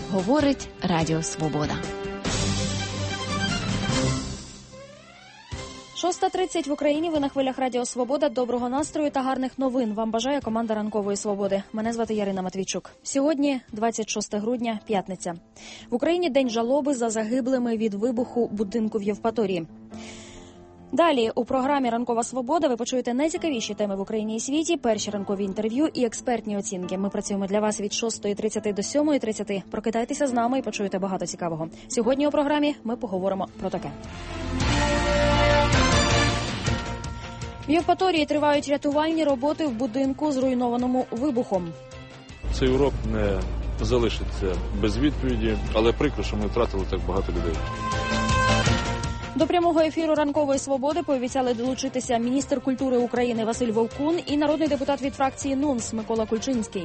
Говорить Радіо Свобода. 6:30 в Україні. Ви на хвилях Радіо Свобода. Доброго настрою та гарних новин вам бажає команда Ранкової Свободи. Мене звати Ярина Матвійчук. Сьогодні 26 грудня, п'ятниця. В Україні день жалоби за загиблими від вибуху будинку в Євпаторії. Далі у програмі «Ранкова Свобода» ви почуєте найцікавіші теми в Україні і світі, перші ранкові інтерв'ю і експертні оцінки. Ми працюємо для вас від 6:30 до 7:30. Прокидайтеся з нами і почуєте багато цікавого. Сьогодні у програмі ми поговоримо про таке. В Євпаторії тривають рятувальні роботи в будинку, зруйнованому вибухом. Цей урок не залишиться без відповіді, але прикро, що ми втратили так багато людей. До прямого ефіру «Ранкової Свободи» пообіцяли долучитися міністр культури України Василь Вовкун і народний депутат від фракції НУНС Микола Кульчинський.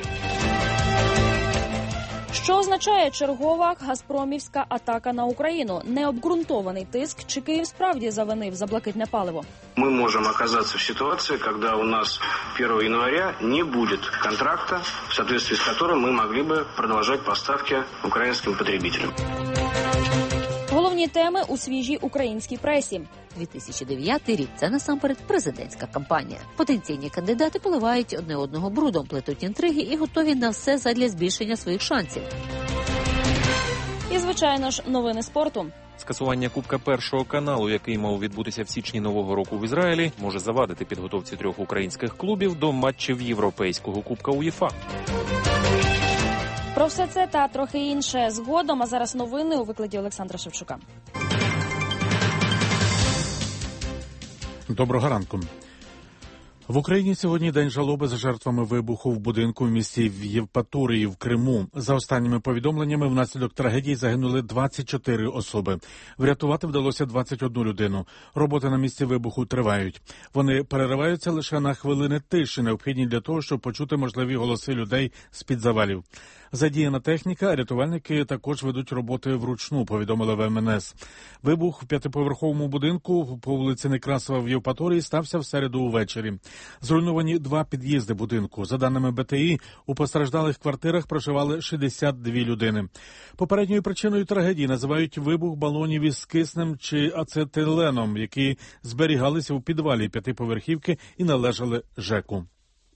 Що означає чергова газпромівська атака на Україну? Необґрунтований тиск, чи Київ справді завинив за блакитне паливо? Мы можем оказаться в ситуации, когда у нас 1 января не будет контракта, в соответствии с которым мы могли бы продолжать поставки украинским потребителям. Головні теми у свіжій українській пресі. 2009 рік – це насамперед президентська кампанія. Потенційні кандидати поливають одне одного брудом, плетуть інтриги і готові на все задля збільшення своїх шансів. І, звичайно ж, новини спорту. Скасування Кубка Першого каналу, який мав відбутися в січні нового року в Ізраїлі, може завадити підготовці 3 українських клубів до матчів Європейського Кубка УЄФА. Про все це та трохи інше згодом, а зараз новини у викладі Олександра Шевчука. Доброго ранку. В Україні сьогодні день жалоби за жертвами вибуху в будинку в місті Євпаторії в Криму. За останніми повідомленнями, внаслідок трагедії загинули 24 особи. Врятувати вдалося 21 людину. Роботи на місці вибуху тривають. Вони перериваються лише на хвилини тиші, необхідні для того, щоб почути можливі голоси людей з-під завалів. Задіяна техніка, рятувальники також ведуть роботи вручну, повідомили в МНС. Вибух в 5-поверховому будинку по вулиці Некрасова в Євпаторії стався в середу увечері. Зруйновані 2 під'їзди будинку. За даними БТІ, у постраждалих квартирах проживали 62 людини. Попередньою причиною трагедії називають вибух балонів із киснем чи ацетиленом, які зберігалися у підвалі 5-поверхівки і належали ЖЕКу.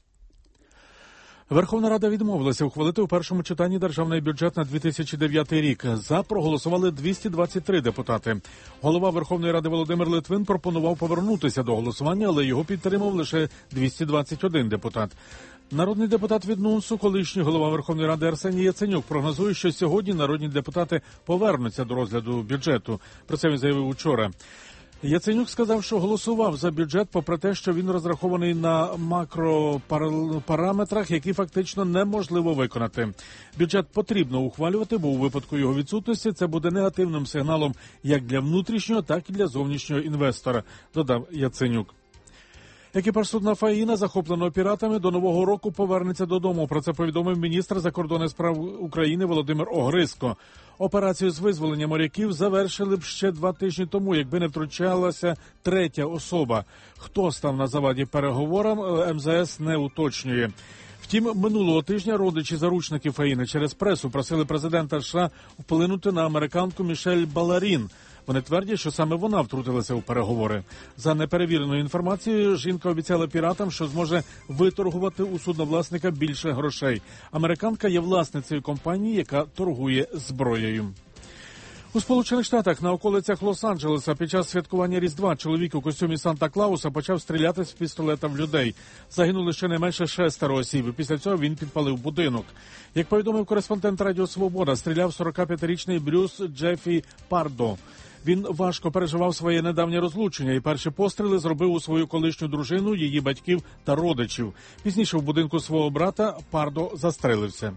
Верховна Рада відмовилася ухвалити у першому читанні державний бюджет на 2009 рік. За проголосували 223 депутати. Голова Верховної Ради Володимир Литвин пропонував повернутися до голосування, але його підтримав лише 221 депутат. Народний депутат від НУНСу, колишній голова Верховної Ради Арсеній Яценюк, прогнозує, що сьогодні народні депутати повернуться до розгляду бюджету. Про це він заявив учора. Яценюк сказав, що голосував за бюджет, попри те, що він розрахований на макропараметрах, які фактично неможливо виконати. Бюджет потрібно ухвалювати, бо у випадку його відсутності це буде негативним сигналом як для внутрішнього, так і для зовнішнього інвестора, додав Яценюк. Екіпаж судна «Фаїна», захопленого піратами, до Нового року повернеться додому. Про це повідомив міністр закордонних справ України Володимир Огризко. Операцію з визволення моряків завершили б ще 2 тижні тому, якби не втручалася третя особа. Хто став на заваді переговорам, МЗС не уточнює. Втім, минулого тижня родичі заручників «Фаїни» через пресу просили президента США вплинути на американку Мішель Баларін. Вони твердять, що саме вона втрутилася у переговори. За неперевіреною інформацією, жінка обіцяла піратам, що зможе виторгувати у судновласника більше грошей. Американка є власницею компанії, яка торгує зброєю. У Сполучених Штатах на околицях Лос-Анджелеса під час святкування Різдва чоловік у костюмі Санта-Клауса почав стріляти з пістолета в людей. Загинули щонайменше 6 осіб, і після цього він підпалив будинок. Як повідомив кореспондент Радіо Свобода, стріляв 45-річний Брюс Джеффі Пардо. Він важко переживав своє недавнє розлучення і перші постріли зробив у свою колишню дружину, її батьків та родичів. Пізніше в будинку свого брата Пардо застрелився.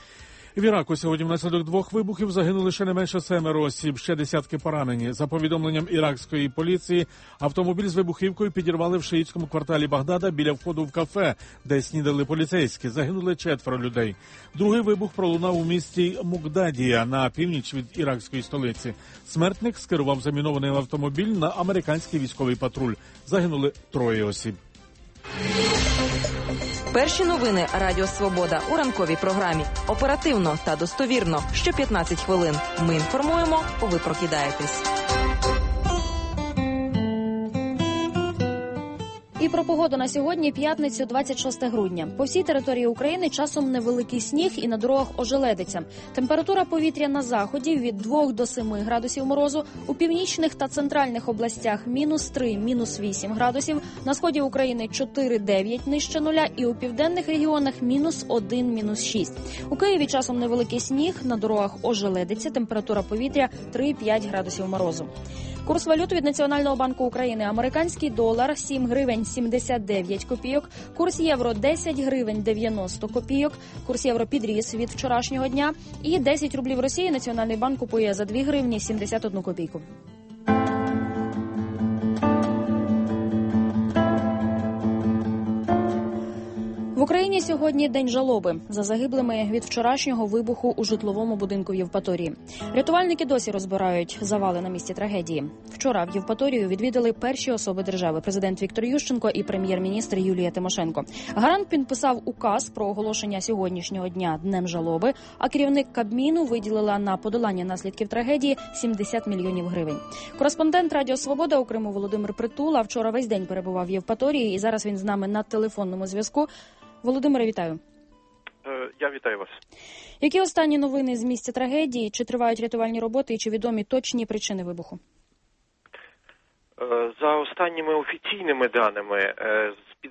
В Іраку сьогодні внаслідок 2 вибухів загинули щонайменше 7 осіб, ще десятки поранені. За повідомленням іракської поліції, автомобіль з вибухівкою підірвали в шиїтському кварталі Багдада біля входу в кафе, де снідали поліцейські. Загинули 4 людей. Другий вибух пролунав у місті Мукдадія на північ від іракської столиці. Смертник скерував замінований автомобіль на американський військовий патруль. Загинули 3 осіб. Перші новини Радіо Свобода у ранковій програмі. Оперативно та достовірно. Що 15 хвилин. Ми інформуємо, ви прокидаєтесь. І про погоду на сьогодні, п'ятницю, 26 грудня. По всій території України часом невеликий сніг і на дорогах ожеледиться. Температура повітря на заході від 2 до 7 градусів морозу, у північних та центральних областях -3, -8 градусів, на сході України 4-9 нижче нуля і у південних регіонах -1, -6. У Києві часом невеликий сніг, на дорогах ожеледиться, температура повітря 3-5 градусів морозу. Курс валют від Національного банку України. Американський долар 7 гривень 79 копійок, курс євро 10 гривень 90 копійок, курс євро підріс від вчорашнього дня і 10 рублів Росії Національний банк купує за 2 гривні 71 копійку. В Україні сьогодні день жалоби за загиблими від вчорашнього вибуху у житловому будинку в Євпаторії. Рятувальники досі розбирають завали на місці трагедії. Вчора в Євпаторію відвідали перші особи держави – президент Віктор Ющенко і прем'єр-міністр Юлія Тимошенко. Гарант підписав указ про оголошення сьогоднішнього дня Днем жалоби, а керівник Кабміну виділила на подолання наслідків трагедії 70 мільйонів гривень. Кореспондент Радіо Свобода у Криму Володимир Притула вчора весь день перебував в Євпаторії і зараз він з нами на телефонному зв'язку. Володимире, вітаю. Я вітаю вас. Які останні новини з місця трагедії? Чи тривають рятувальні роботи і чи відомі точні причини вибуху? За останніми офіційними даними, з-під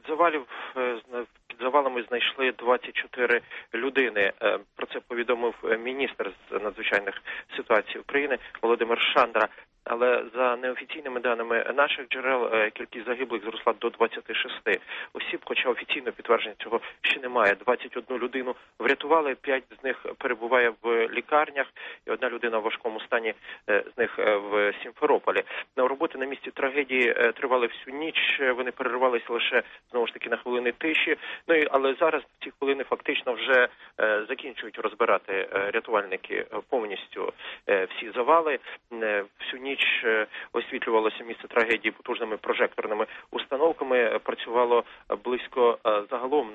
завалами знайшли 24 людини. Про це повідомив міністр з надзвичайних ситуацій України Володимир Шандра. Але за неофіційними даними наших джерел кількість загиблих зросла до 26 осіб, хоча офіційно підтвердження цього ще немає. 21 людину врятували, 5 з них перебуває в лікарнях і 1 людина в важкому стані з них в Сімферополі. Роботи на місці трагедії тривали всю ніч, вони переривалися лише, знову ж таки, на хвилини тиші. Але зараз ці хвилини фактично вже закінчують розбирати рятувальники повністю всі завали. Всю ніч освітлювалося місце трагедії потужними прожекторними установками. Працювало близько, загалом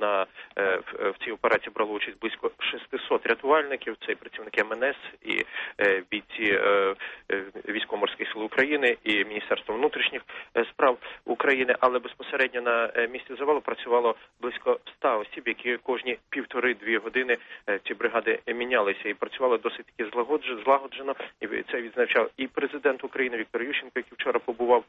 в цій операції брало участь близько 600 рятувальників. Це і працівники МНС, і бійці Військово-морських сил України, і Міністерство внутрішніх справ України. Але безпосередньо на місці завалу працювало близько 100 осіб, які кожні 1,5-2 години ці бригади мінялися. І працювали досить таки злагоджено. І це відзначав і президент України Віктор Ющенко, який вчора побував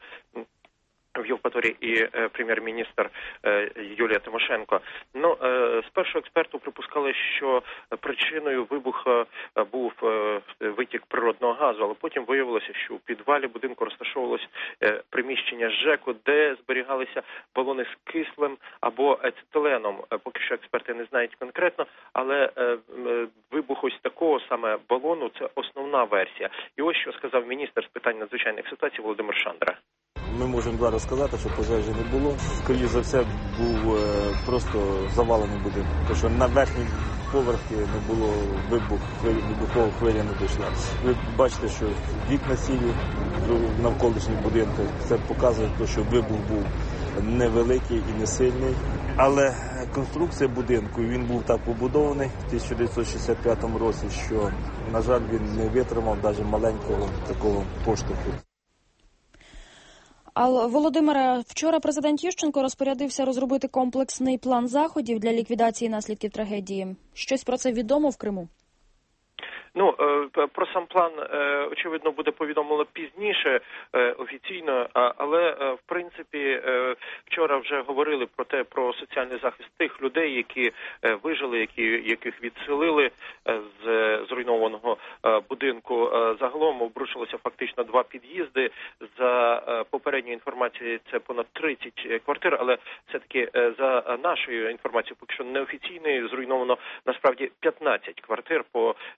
в Євпаторії, і прем'єр-міністр Юлія Тимошенко. Спершу експерти припускали, що причиною вибуху був витік природного газу, але потім виявилося, що у підвалі будинку розташовувалось приміщення ЖЕКу, де зберігалися балони з кислим або ацетиленом. Поки що експерти не знають конкретно, але вибух ось такого саме балону – це основна версія. І ось що сказав міністр з питань надзвичайних ситуацій Володимир Шандра. Ми можемо зараз сказати, що пожежі не було. Скоріше за все, був просто завалений будинок. Тому що на верхній поверхі не було вибухова хвиля не дійшла. Ви бачите, що вікна цілі в навколишніх будинках. Це показує, що вибух був невеликий і не сильний. Але конструкція будинку, він був так побудований в 1965 році, що, на жаль, він не витримав навіть маленького такого поштовху. Але, Володимире, вчора президент Ющенко розпорядився розробити комплексний план заходів для ліквідації наслідків трагедії. Щось про це відомо в Криму? Про сам план, очевидно, буде повідомлено пізніше офіційно, але, в принципі, вчора вже говорили про соціальний захист тих людей, які вижили, яких відселили з зруйнованого будинку. Загалом обрушилося фактично 2 під'їзди. За попередньою інформацією, це понад 30 квартир, але все-таки за нашою інформацією, поки що неофіційною, зруйновано насправді 15 квартир, по 5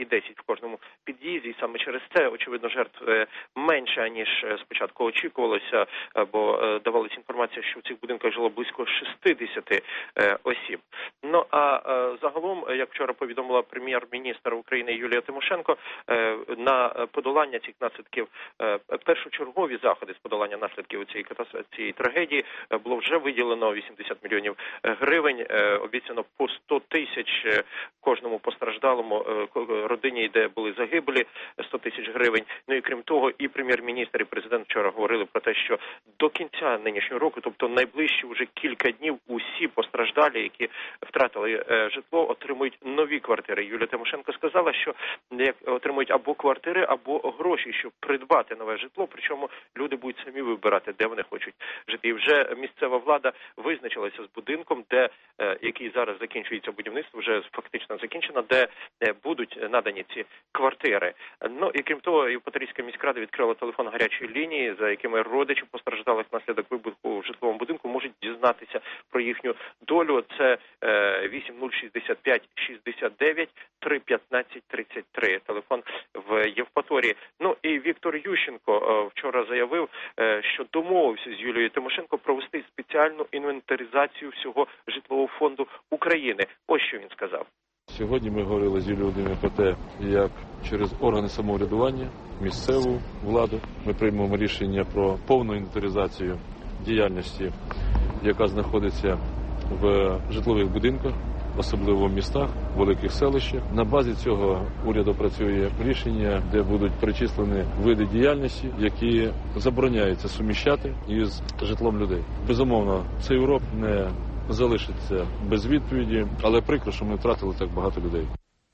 і 10 в кожному під'їзді. І саме через це, очевидно, жертв менше, ніж спочатку очікувалося, бо давалася інформація, що в цих будинках жило близько 60 осіб. Ну, а загалом, як вчора повідомила прем'єр-міністр України Юлія Тимошенко, на подолання цих наслідків, першочергові заходи з подолання наслідків цієї трагедії було вже виділено 80 мільйонів гривень, обіцяно по 100 тисяч кожному постраждалому родині, де були загиблі, 100 тисяч гривень. Ну і крім того, і прем'єр-міністр, і президент вчора говорили про те, що до кінця нинішнього року, тобто найближчі вже кілька днів, усі постраждалі, які втратили житло, отримують нові квартири. Юлія Тимошенко сказала, що отримують або квартири, або гроші, щоб придбати нове житло, причому люди будуть самі вибирати, де вони хочуть жити. І вже місцева влада визначилася з будинком, який зараз закінчується будівництво, вже фактично закінчено, де будуть надані ці квартири. Ну і крім того, Євпаторійська міськрада відкрила телефон гарячої лінії, за якими родичі постраждалих внаслідок вибуху в житловому будинку можуть дізнатися про їхню долю. Це 8065 69 315 33, телефон в Євпаторії. Ну і Віктор Ющенко вчора заявив, що домовився з Юлією Тимошенко провести спеціальну інвентаризацію всього житлового фонду України. Ось що він сказав. Сьогодні ми говорили з Юлією Володимирівною про те, як через органи самоврядування, місцеву владу ми приймемо рішення про повну інвентаризацію діяльності, яка знаходиться в житлових будинках, особливо в містах, великих селищах. На базі цього уряд опрацює рішення, де будуть перечислені види діяльності, які забороняється суміщати із житлом людей. Безумовно, цей урок не залишиться без відповіді, але прикро, що ми втратили так багато людей.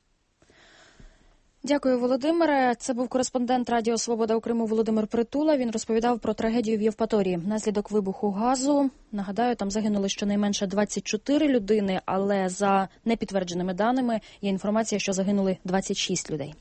Дякую, Володимире. Це був кореспондент Радіо Свобода у Криму Володимир Притула. Він розповідав про трагедію в Євпаторії. Внаслідок вибуху газу, нагадаю, там загинули щонайменше 24 людини, але за непідтвердженими даними є інформація, що загинули 26 людей.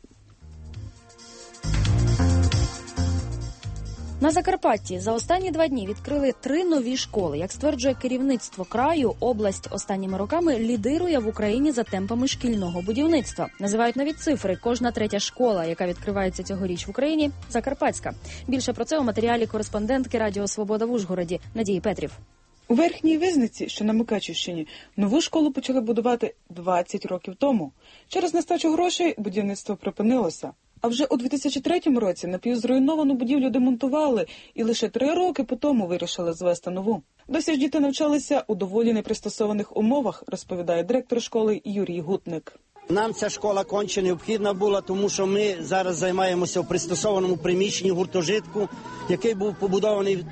На Закарпатті за останні 2 дні відкрили 3 нові школи. Як стверджує керівництво краю, область останніми роками лідирує в Україні за темпами шкільного будівництва. Називають навіть цифри. Кожна 3-я школа, яка відкривається цьогоріч в Україні – закарпатська. Більше про це у матеріалі кореспондентки Радіо Свобода в Ужгороді Надії Петрів. У Верхній Визниці, що на Мукачівщині, нову школу почали будувати 20 років тому. Через нестачу грошей будівництво припинилося. А вже у 2003 році напівзруйновану будівлю демонтували і лише 3 роки по тому вирішили звести нову. Досі ж діти навчалися у доволі непристосованих умовах, розповідає директор школи Юрій Гутник. Нам ця школа конче необхідна була, тому що ми зараз займаємося в пристосованому приміщенні гуртожитку, який був побудований в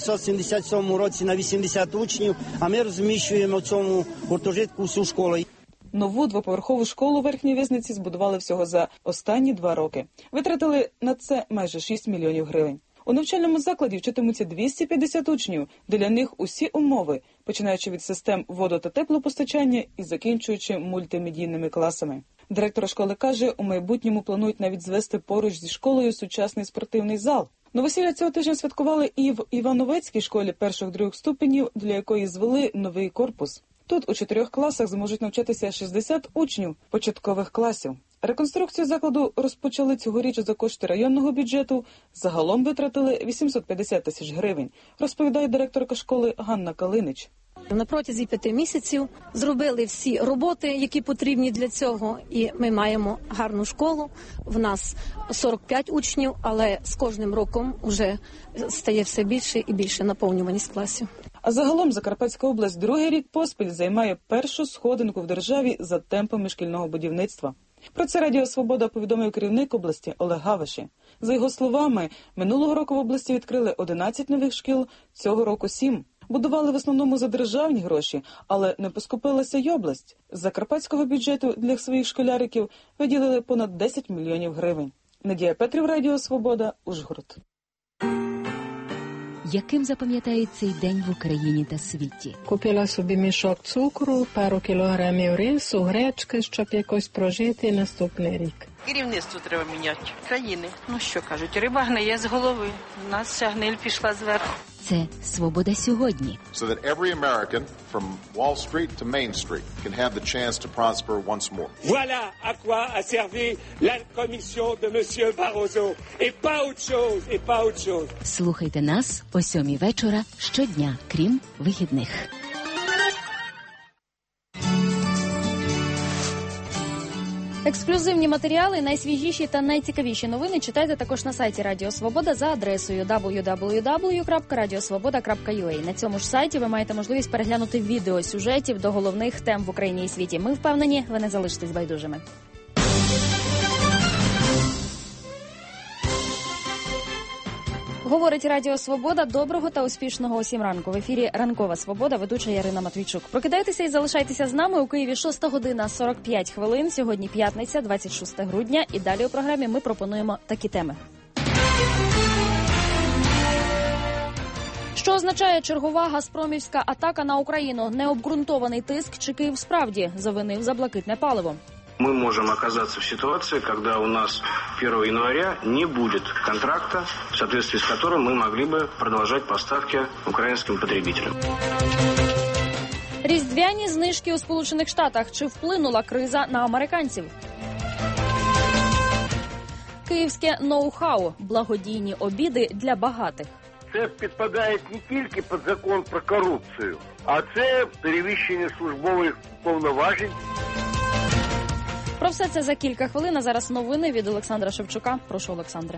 1977 році на 80 учнів, а ми розміщуємо в цьому гуртожитку всю школу. Нову двоповерхову школу в Верхній Визниці збудували всього за останні 2 роки. Витратили на це майже 6 мільйонів гривень. У навчальному закладі вчитимуться 250 учнів. Для них усі умови, починаючи від систем водо- та теплопостачання і закінчуючи мультимедійними класами. Директор школи каже, у майбутньому планують навіть звести поруч зі школою сучасний спортивний зал. Новосілля цього тижня святкували і в Івановецькій школі 1-2 ступенів, для якої звели новий корпус. Тут у 4 класах зможуть навчатися 60 учнів початкових класів. Реконструкцію закладу розпочали цьогоріч за кошти районного бюджету. Загалом витратили 850 тисяч гривень, розповідає директорка школи Ганна Калинич. На протязі 5 місяців зробили всі роботи, які потрібні для цього, і ми маємо гарну школу. В нас 45 учнів, але з кожним роком вже стає все більше і більше наповнюваність класів. А загалом Закарпатська область 2-й рік поспіль займає першу сходинку в державі за темпами шкільного будівництва. Про це Радіо Свобода повідомив керівник області Олег Гаваші. За його словами, минулого року в області відкрили 11 нових шкіл, цього року 7. Будували в основному за державні гроші, але не поскупилася й область. З закарпатського бюджету для своїх школяриків виділили понад 10 мільйонів гривень. Надія Петрів, Радіо Свобода, Ужгород. Яким запам'ятає цей день в Україні та світі? Купила собі мішок цукру, пару кілограмів рису, гречки, щоб якось прожити наступний рік. Керівництво треба міняти країни. Ну що кажуть, риба гниє з голови. У нас вся гниль пішла зверху. Це «Свобода сьогодні». So that every American from Wall Street to Main Street can have the chance to prosper once more. Voilà à quoi a servi la commission de monsieur Barroso et pas autre chose, et pas autre chose. Слухайте нас о 7:00 вечора щодня, крім вихідних. Ексклюзивні матеріали, найсвіжіші та найцікавіші новини читайте також на сайті Радіо Свобода за адресою www.radiosvoboda.ua. На цьому ж сайті ви маєте можливість переглянути відео сюжетів до головних тем в Україні і світі. Ми впевнені, ви не залишитесь байдужими. Говорить Радіо Свобода. Доброго та успішного усім ранку. В ефірі «Ранкова Свобода», ведуча Ярина Матвійчук. Прокидайтеся і залишайтеся з нами. У Києві 6:45. Сьогодні п'ятниця, 26 грудня. І далі у програмі ми пропонуємо такі теми. Що означає чергова газпромівська атака на Україну? Необґрунтований тиск чи Київ справді завинив за блакитне паливо? Мы можем оказаться в ситуации, когда у нас 1 января не будет контракта, в соответствии с которым мы могли бы продолжать поставки украинским потребителям. Різдвяні знижки у Сполучених Штатах. Чи вплинула криза на американців? Київське ноу-хау. Благодійні обіди для багатих. Це підпадає не тільки під закон про корупцію, а це перевищення службових повноважень. Про все це за кілька хвилин. А зараз новини від Олександра Шевчука. Прошу, Олександре.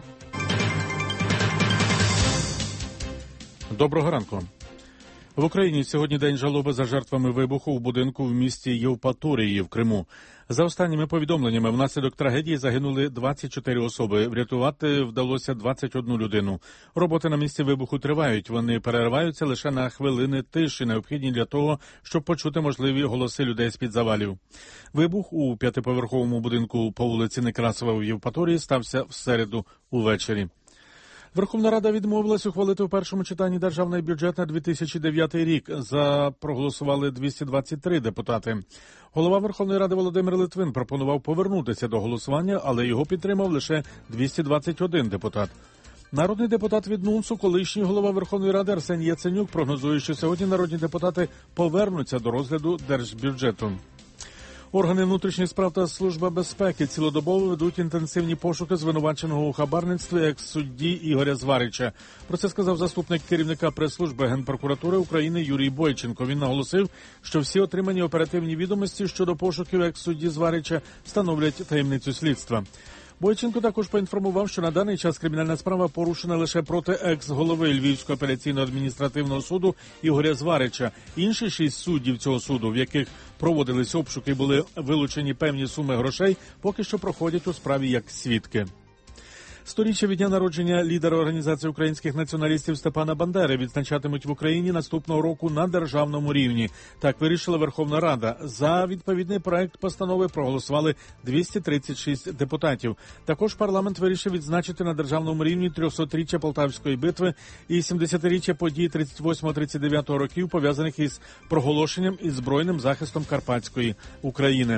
Доброго ранку. В Україні сьогодні день жалоби за жертвами вибуху в будинку в місті Євпаторії в Криму. За останніми повідомленнями, внаслідок трагедії загинули 24 особи. Врятувати вдалося 21 людину. Роботи на місці вибуху тривають. Вони перериваються лише на хвилини тиші, необхідні для того, щоб почути можливі голоси людей з-під завалів. Вибух у 5-поверховому будинку по вулиці Некрасова в Євпаторії стався в середу увечері. Верховна Рада відмовилась ухвалити в першому читанні державний бюджет на 2009 рік. За проголосували 223 депутати. Голова Верховної Ради Володимир Литвин пропонував повернутися до голосування, але його підтримав лише 221 депутат. Народний депутат від НУНСу, колишній голова Верховної Ради Арсеній Яценюк, прогнозує, що сьогодні народні депутати повернуться до розгляду держбюджету. Органи внутрішніх справ та Служба безпеки цілодобово ведуть інтенсивні пошуки звинуваченого у хабарництві екс-судді Ігоря Зварича. Про це сказав заступник керівника прес-служби Генпрокуратури України Юрій Бойченко. Він наголосив, що всі отримані оперативні відомості щодо пошуків екс-судді Зварича становлять таємницю слідства. Бойченко також поінформував, що на даний час кримінальна справа порушена лише проти екс-голови Львівського апеляційного адміністративного суду Ігоря Зварича. Інші 6 суддів цього суду, в яких проводились обшуки і були вилучені певні суми грошей, поки що проходять у справі як свідки. 100-річчя від дня народження лідера Організації українських націоналістів Степана Бандери відзначатимуть в Україні наступного року на державному рівні. Так вирішила Верховна Рада. За відповідний проект постанови проголосували 236 депутатів. Також парламент вирішив відзначити на державному рівні 300-річчя Полтавської битви і 70-річчя подій 38-39 років, пов'язаних із проголошенням і збройним захистом Карпатської України.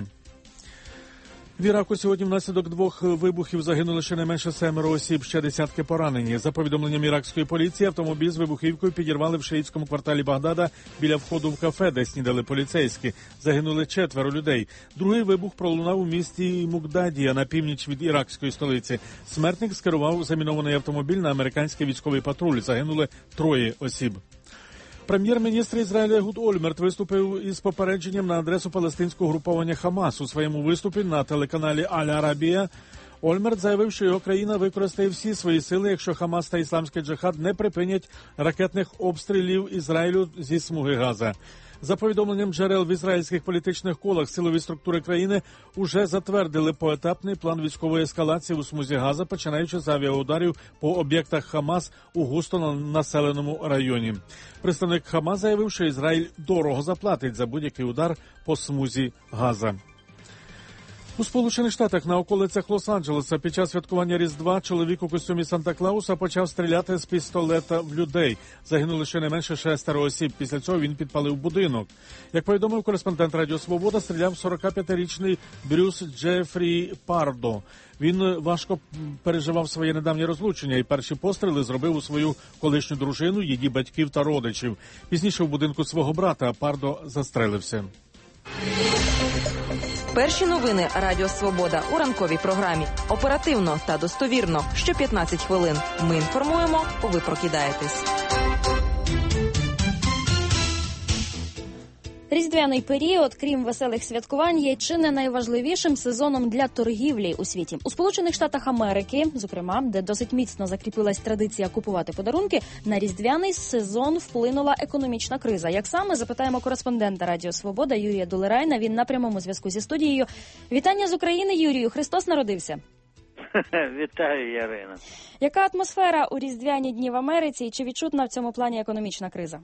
В Іраку сьогодні внаслідок 2 вибухів загинули щонайменше 7 осіб, ще десятки поранені. За повідомленням іракської поліції, автомобіль з вибухівкою підірвали в шиїтському кварталі Багдада біля входу в кафе, де снідали поліцейські. Загинули 4 людей. Другий вибух пролунав у місті Мугдадія на північ від іракської столиці. Смертник скерував замінований автомобіль на американський військовий патруль. Загинули 3 осіб. Прем'єр-міністр Ізраїля Егуд Ольмерт виступив із попередженням на адресу палестинського груповання Хамас. У своєму виступі на телеканалі Аль-Арабія Ольмерт заявив, що його країна використає всі свої сили, якщо Хамас та Ісламський джихад не припинять ракетних обстрілів Ізраїлю зі смуги Газа. За повідомленням джерел в ізраїльських політичних колах, силові структури країни уже затвердили поетапний план військової ескалації у смузі Газа, починаючи з авіаударів по об'єктах Хамас у густо населеному районі. Представник Хамас заявив, що Ізраїль дорого заплатить за будь-який удар по смузі Газа. У Сполучених Штатах на околицях Лос-Анджелеса під час святкування Різдва чоловік у костюмі Санта-Клауса почав стріляти з пістолета в людей. Загинули щонайменше 6 осіб. Після цього він підпалив будинок. Як повідомив кореспондент Радіо Свобода, стріляв 45-річний Брюс Джефрі Пардо. Він важко переживав своє недавнє розлучення і перші постріли зробив у свою колишню дружину, її батьків та родичів. Пізніше в будинку свого брата Пардо застрелився. Перші новини Радіо Свобода у ранковій програмі. Оперативно та достовірно. Що 15 хвилин. Ми інформуємо, ви прокидаєтесь. Різдвяний період, крім веселих святкувань, є чи не найважливішим сезоном для торгівлі у світі. У Сполучених Штатах Америки, зокрема, де досить міцно закріпилась традиція купувати подарунки, на різдвяний сезон вплинула економічна криза. Як саме, запитаємо кореспондента Радіо Свобода Юрія Дулерайна. Він на прямому зв'язку зі студією. Вітання з України, Юрію. Христос народився. Вітаю, Ярина. Яка атмосфера у різдвяні дні в Америці і чи відчутна в цьому плані економічна криза?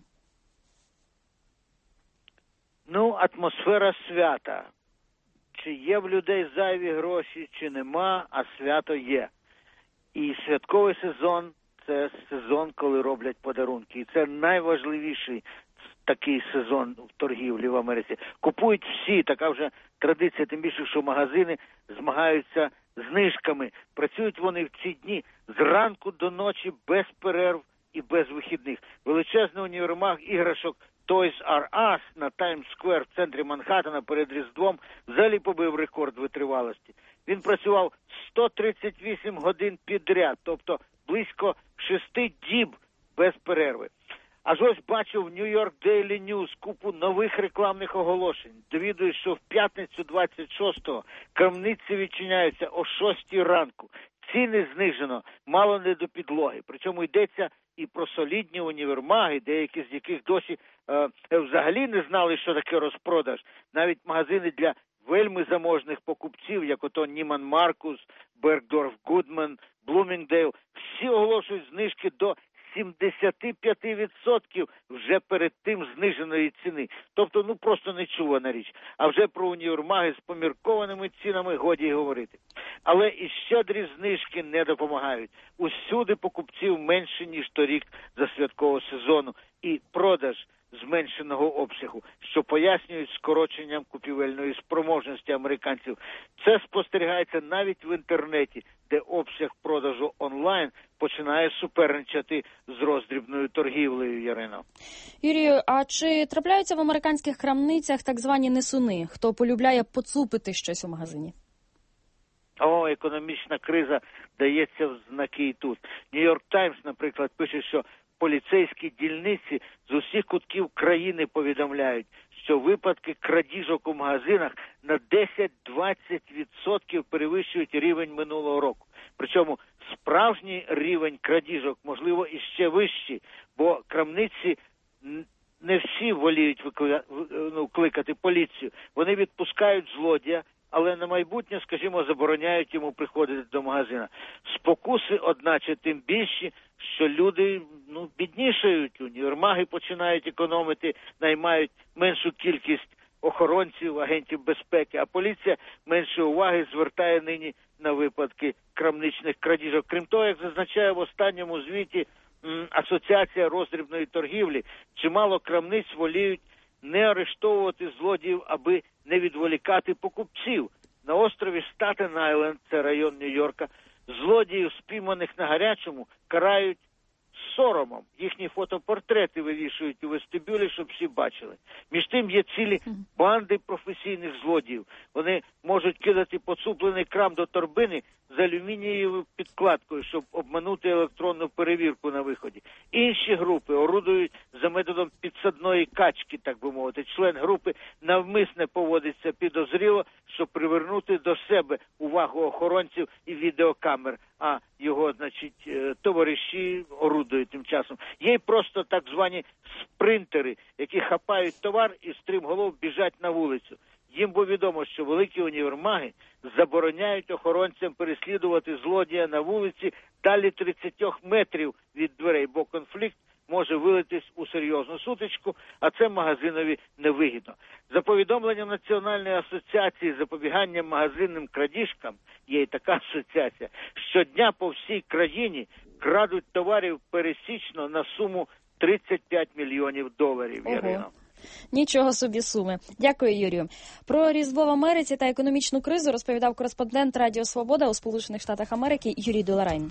Атмосфера свята. Чи є в людей зайві гроші, чи нема, а свято є. І святковий сезон – це сезон, коли роблять подарунки. І це найважливіший такий сезон в торгівлі в Америці. Купують всі, така вже традиція, тим більше, що магазини змагаються знижками. Працюють вони в ці дні зранку до ночі без перерв і без вихідних. Величезний універмаг іграшок Toys R Us на Таймс-сквер в центрі Манхаттена перед Різдвом взагалі побив рекорд витривалості. Він працював 138 годин підряд, тобто близько 6 діб без перерви. Аж ось бачив в New York Daily News купу нових рекламних оголошень. Довідуюсь, що в п'ятницю 26-го крамниці відчиняються о 6 ранку. Ціни знижено, мало не до підлоги. Причому йдеться і про солідні універмаги, деякі з яких досі взагалі не знали, що таке розпродаж. Навіть магазини для вельми заможних покупців, як ото Німан Маркус, Бергдорф Гудман, Блумінгдейл, всі оголошують знижки до 75% вже перед тим зниженої ціни. Тобто, просто нечувана річ. А вже про універмаги з поміркованими цінами годі й говорити. Але і щедрі знижки не допомагають. Усюди покупців менше, ніж торік за святкового сезону. І продаж зменшеного обсягу, що пояснюють скороченням купівельної спроможності американців. Це спостерігається навіть в інтернеті, де обсяг продажу онлайн починає суперничати з роздрібною торгівлею, Ярино. Юрію, а чи трапляються в американських крамницях так звані несуни, хто полюбляє поцупити щось у магазині? Економічна криза дається в знаки і тут. Нью-Йорк Таймс, наприклад, пише, що поліцейські дільниці з усіх кутків країни повідомляють, що випадки крадіжок у магазинах на 10-20% перевищують рівень минулого року. Причому справжній рівень крадіжок, можливо, іще вищий, бо крамниці не всі воліють кликати поліцію. Вони відпускають злодія, але на майбутнє, скажімо, забороняють йому приходити до магазина. Спокуси, одначе, тим більші, що люди біднішають, універмаги починають економити, наймають меншу кількість охоронців, агентів безпеки, а поліція менше уваги звертає нині на випадки крамничних крадіжок. Крім того, як зазначає в останньому звіті Асоціація роздрібної торгівлі, чимало крамниць воліють не арештовувати злодіїв, аби не відволікати покупців. На острові Статен-Айленд, це район Нью-Йорка, злодіїв, спійманих на гарячому, карають соромом. Їхні фотопортрети вивішують у вестибюлі, щоб всі бачили. Між тим є цілі банди професійних злодіїв. Вони можуть кидати поцуплений крам до торбини з алюмінієвою підкладкою, щоб обманути електронну перевірку на виході. Інші групи орудують за методом підсадної качки, так би мовити. Член групи навмисне поводиться підозріло, щоб привернути до себе увагу охоронців і відеокамер, а його, товариші орудують тим часом. Є й просто так звані спринтери, які хапають товар і стрімголов біжать на вулицю. Їм бо відомо, що великі універмаги забороняють охоронцям переслідувати злодія на вулиці далі 30 метрів від дверей, бо конфлікт може вилитись у серйозну сутичку, а це магазинові невигідно. За повідомленням Національної асоціації запобігання магазинним крадіжкам, є і така асоціація, щодня по всій країні крадуть товарів пересічно на суму $35 мільйонів, Ярина. Нічого собі суми. Дякую, Юрію. Про Різдво в Америці та економічну кризу розповідав кореспондент Радіо Свобода у Сполучених Штатах Америки Юрій Доларайн.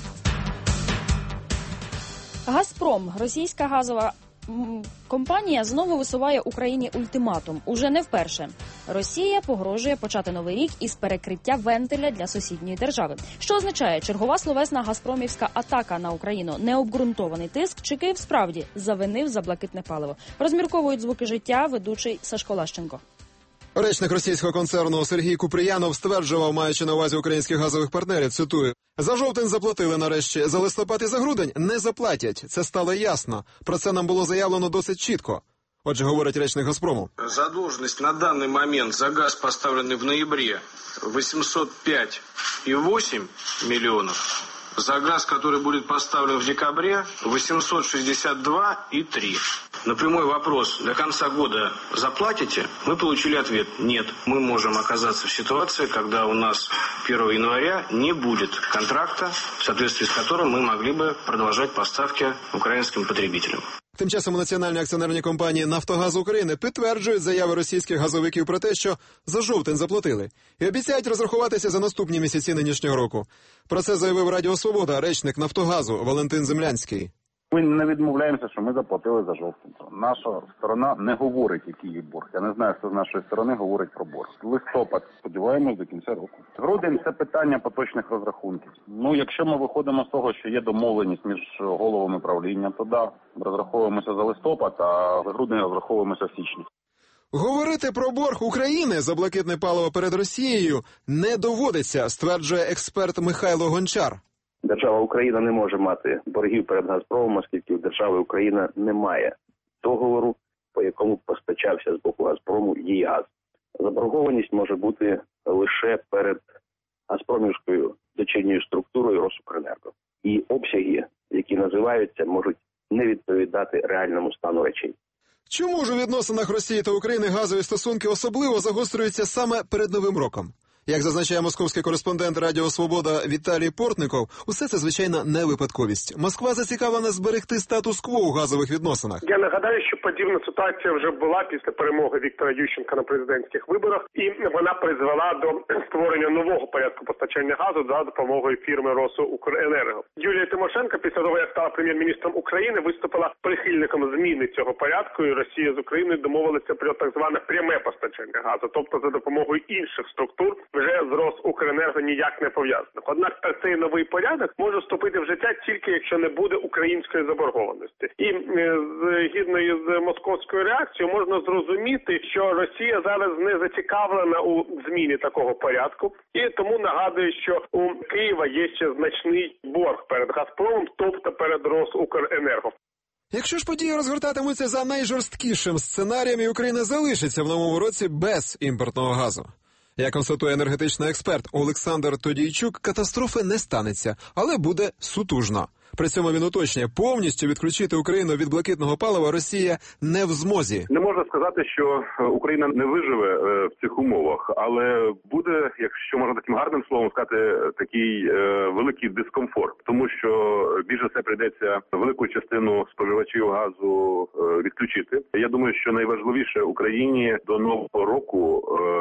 «Газпром», російська газова компанія, знову висуває Україні ультиматум. Уже не вперше. Росія погрожує почати новий рік із перекриття вентиля для сусідньої держави. Що означає чергова словесна газпромівська атака на Україну, необґрунтований тиск, чи Київ справді завинив за блакитне паливо? Розмірковують звуки життя ведучий Сашко Лащенко. Речник російського концерну Сергій Куприянов стверджував, маючи на увазі українських газових партнерів, цитую, «За жовтень заплатили нарешті, за листопад і за грудень не заплатять. Це стало ясно. Про це нам було заявлено досить чітко». Отже, говорить речник «Газпрому». Задолженность на данный момент за газ, поставленный в ноябре, 805,8 миллионов. За газ, который будет поставлен в декабре, 862,3. На прямой вопрос, до конца года заплатите, мы получили ответ: нет, мы можем оказаться в ситуации, когда у нас 1 января не будет контракта, в соответствии с которым мы могли бы продолжать поставки украинским потребителям. Тим часом національні акціонерні компанії «Нафтогаз України» підтверджують заяви російських газовиків про те, що за жовтень заплатили, і обіцяють розрахуватися за наступні місяці нинішнього року. Про це заявив Радіо Свобода речник «Нафтогазу» Валентин Землянський. Ми не відмовляємося, що ми заплатили за жовтень. Наша сторона не говорить, який є борг. Я не знаю, хто з нашої сторони говорить про борг. Листопад, сподіваємось, до кінця року. Грудень – це питання поточних розрахунків. Якщо ми виходимо з того, що є домовленість між головами правління, то да, розраховуємося за листопад, а за грудень розраховуємося в січні. Говорити про борг України за блакитне паливо перед Росією не доводиться, стверджує експерт Михайло Гончар. Держава Україна не може мати боргів перед «Газпромом», оскільки у держави Україна немає договору, по якому постачався з боку «Газпрому» її газ. Заборгованість може бути лише перед «Газпромівською» дочірньою структурою «Росукренерго». І обсяги, які називаються, можуть не відповідати реальному стану речей. Чому ж у відносинах Росії та України газові стосунки особливо загострюються саме перед Новим роком? Як зазначає московський кореспондент Радіо Свобода Віталій Портников, усе це, звичайно, не випадковість. Москва зацікавлена зберегти статус-кво у газових відносинах. Я нагадаю, що подібна ситуація вже була після перемоги Віктора Ющенка на президентських виборах, і вона призвела до створення нового порядку постачання газу за допомогою фірми «Росукренерго». Юлія Тимошенко після того, як стала прем'єр-міністром України, виступила прихильником зміни цього порядку, і Росія з Україною домовилися про так зване пряме постачання газу, тобто за допомогою інших структур, вже з «Росукренерго» ніяк не пов'язаних. Однак цей новий порядок може вступити в життя тільки якщо не буде української заборгованості. І згідно із московською реакцією можна зрозуміти, що Росія зараз не зацікавлена у зміні такого порядку. І тому нагадую, що у Києва є ще значний борг перед «Газпромом», тобто перед «Росукренерго». Якщо ж події розгортатимуться за найжорсткішим сценарієм, і Україна залишиться в новому році без імпортного газу. Як констатує енергетичний експерт Олександр Тодійчук, катастрофи не станеться, але буде сутужно. При цьому він уточнює, повністю відключити Україну від блакитного палива Росія не в змозі. Не можна сказати, що Україна не виживе в цих умовах, але буде, якщо можна таким гарним словом сказати, такий великий дискомфорт. Тому що більш за все прийдеться велику частину споживачів газу відключити. Я думаю, що найважливіше Україні до Нового року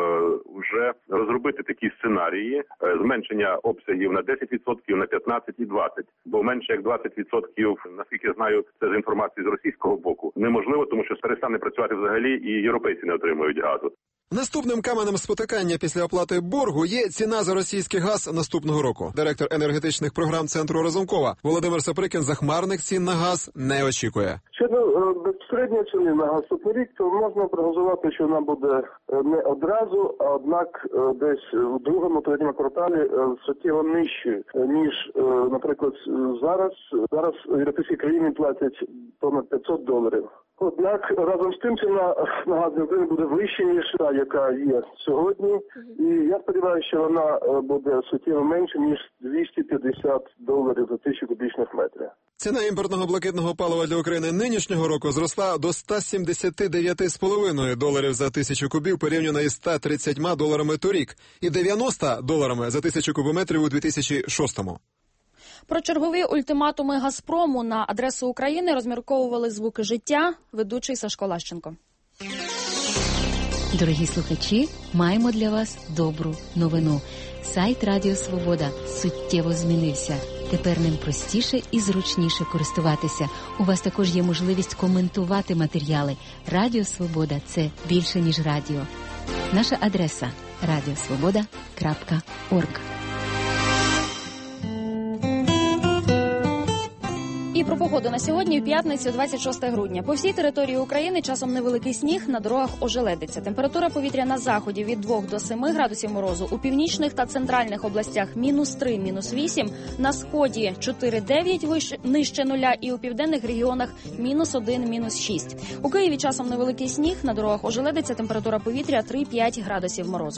вже розробити такі сценарії зменшення обсягів на 10%, на 15% і 20%. Бо менше як 20%, наскільки я знаю, це з інформації з російського боку, неможливо, тому що перестане працювати взагалі і європейці не отримують газу. Наступним каменем спотикання після оплати боргу є ціна за російський газ наступного року. Директор енергетичних програм Центру Разумкова Володимир Саприкін захмарних цін на газ не очікує. Що Щодо безпосередньо ціни на газ рік, то можна прогнозувати, що вона буде не одразу, а однак десь у другому, третьому кварталі суттєво нижчою, ніж, наприклад, зараз. Зараз європейські країни платять понад $500. Однак разом з тим ціна на газ України буде вища, ніж та, яка є сьогодні. І я сподіваюся, що вона буде суттєво менше, ніж $250 за 1000 кубічних метрів. Ціна імпортного блакитного палива для України нинішнього року зросла до $179,5 за 1000 кубів, порівняно із $130 торік, і $90 за 1000 кубометрів у 2006-му. Про чергові ультиматуми «Газпрому» на адресу України розмірковували «Звуки життя», ведучий Сашко Лащенко. Дорогі слухачі, маємо для вас добру новину. Сайт Радіо Свобода суттєво змінився. Тепер ним простіше і зручніше користуватися. У вас також є можливість коментувати матеріали. Радіо Свобода – це більше, ніж радіо. Наша адреса – radiosvoboda.org. І про погоду на сьогодні, в п'ятницю, 26 грудня. По всій території України часом невеликий сніг, на дорогах ожеледиться. Температура повітря на заході від 2 до 7 градусів морозу, у північних та центральних областях -3, -8, на сході 4-9 нижче нуля і у південних регіонах -1, -6. У Києві часом невеликий сніг, на дорогах ожеледиться, температура повітря 3-5 градусів морозу.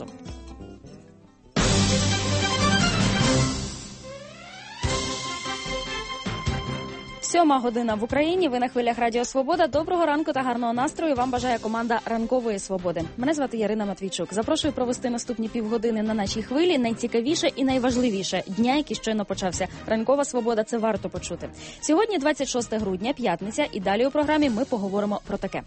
Сьома година в Україні. Ви на хвилях Радіо Свобода. Доброго ранку та гарного настрою вам бажає команда Ранкової Свободи. Мене звати Ярина Матвійчук. Запрошую провести наступні півгодини на нашій хвилі. Найцікавіше і найважливіше дня, який щойно почався. Ранкова Свобода – це варто почути. Сьогодні 26 грудня, п'ятниця, і далі у програмі ми поговоримо про таке.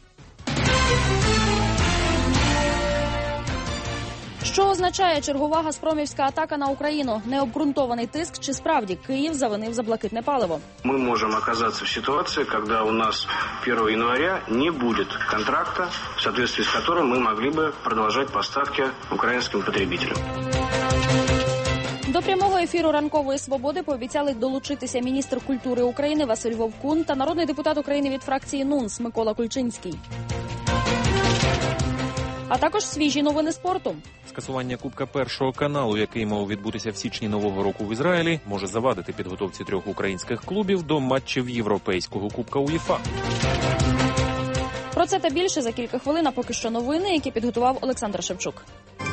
Що означає чергова газпромівська атака на Україну? Необґрунтований тиск чи справді Київ завинив за блакитне паливо? Мы можем оказаться в ситуации, когда у нас 1 января не будет контракта, в соответствии с которым мы могли бы продолжать поставки украинским потребителям. До прямого ефіру Ранкової Свободи пообіцяли долучитися міністр культури України Василь Вовкун та народний депутат України від фракції НУНС Микола Кульчинський. А також свіжі новини спорту. Скасування Кубка Першого каналу, який мав відбутися в січні нового року в Ізраїлі, може завадити підготовці 3 українських клубів до матчів Європейського Кубка УЄФА. Про це та більше за кілька хвилин, а поки що новини, які підготував Олександр Шевчук.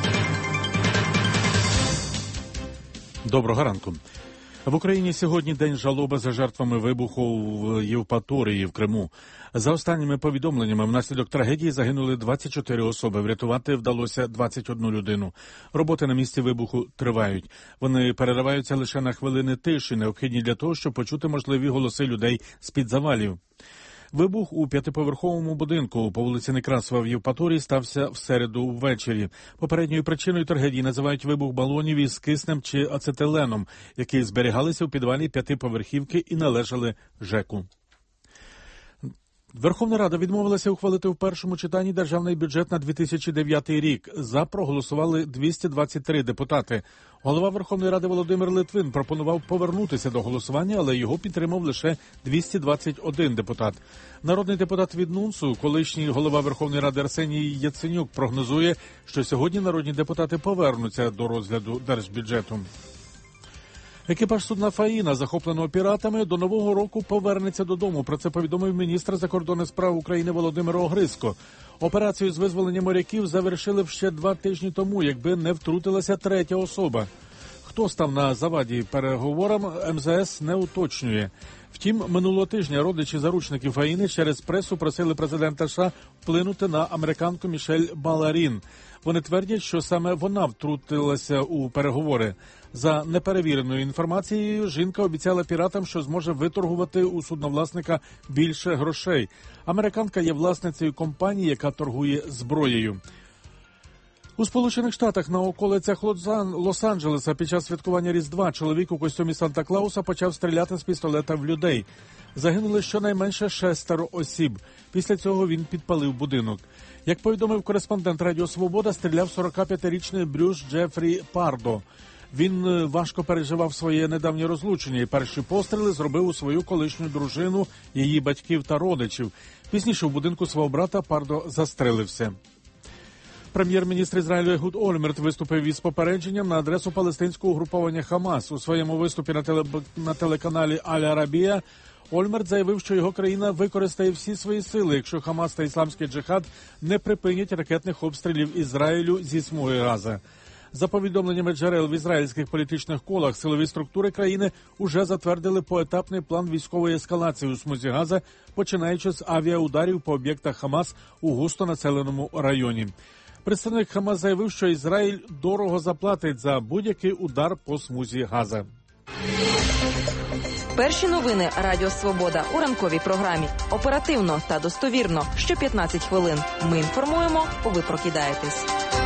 Доброго ранку. В Україні сьогодні день жалоби за жертвами вибуху в Євпаторії в Криму. За останніми повідомленнями, внаслідок трагедії загинули 24 особи. Врятувати вдалося 21 людину. Роботи на місці вибуху тривають. Вони перериваються лише на хвилини тиші, необхідні для того, щоб почути можливі голоси людей з-під завалів. Вибух у 5-поверховому будинку по вулиці Некрасова в Євпаторії стався в середу ввечері. Попередньою причиною трагедії називають вибух балонів із киснем чи ацетиленом, які зберігалися у підвалі 5-поверхівки і належали ЖЕКу. Верховна Рада відмовилася ухвалити в першому читанні державний бюджет на 2009 рік. За проголосували 223 депутати. Голова Верховної Ради Володимир Литвин пропонував повернутися до голосування, але його підтримав лише 221 депутат. Народний депутат від НУНСу, колишній голова Верховної Ради Арсеній Яценюк, прогнозує, що сьогодні народні депутати повернуться до розгляду держбюджету. Екіпаж судна «Фаїна», захопленого піратами, до Нового року повернеться додому. Про це повідомив міністр закордонних справ України Володимир Огризко. Операцію з визволення моряків завершили б ще 2 тижні тому, якби не втрутилася третя особа. Хто став на заваді переговорам, МЗС не уточнює. Втім, минулого тижня родичі заручників «Фаїни» через пресу просили президента США вплинути на американку Мішель Баларін. Вони твердять, що саме вона втрутилася у переговори. За неперевіреною інформацією, жінка обіцяла піратам, що зможе виторгувати у судновласника більше грошей. Американка є власницею компанії, яка торгує зброєю. У Сполучених Штатах на околицях Лос-Анджелеса під час святкування Різдва чоловік у костюмі Санта-Клауса почав стріляти з пістолета в людей. Загинули щонайменше 6 осіб. Після цього він підпалив будинок. Як повідомив кореспондент Радіо Свобода, стріляв 45-річний Брюс Джефрі Пардо. Він важко переживав своє недавнє розлучення і перші постріли зробив у свою колишню дружину, її батьків та родичів. Пізніше в будинку свого брата Пардо застрелився. Прем'єр-міністр Ізраїлю Егуд Ольмерт виступив із попередженням на адресу палестинського угруповання «Хамас». У своєму виступі на телеканалі «Аль-Арабія» Ольмерт заявив, що його країна використає всі свої сили, якщо Хамас та Ісламський джихад не припинять ракетних обстрілів Ізраїлю зі смуги Газа. За повідомленнями джерел в ізраїльських політичних колах, силові структури країни уже затвердили поетапний план військової ескалації у смузі Газа, починаючи з авіаударів по об'єктах Хамас у густонаселеному районі. Представник Хамас заявив, що Ізраїль дорого заплатить за будь-який удар по смузі Газа. Перші новини Радіо Свобода у ранковій програмі. Оперативно та достовірно. Що 15 хвилин. Ми інформуємо, ви прокидаєтесь.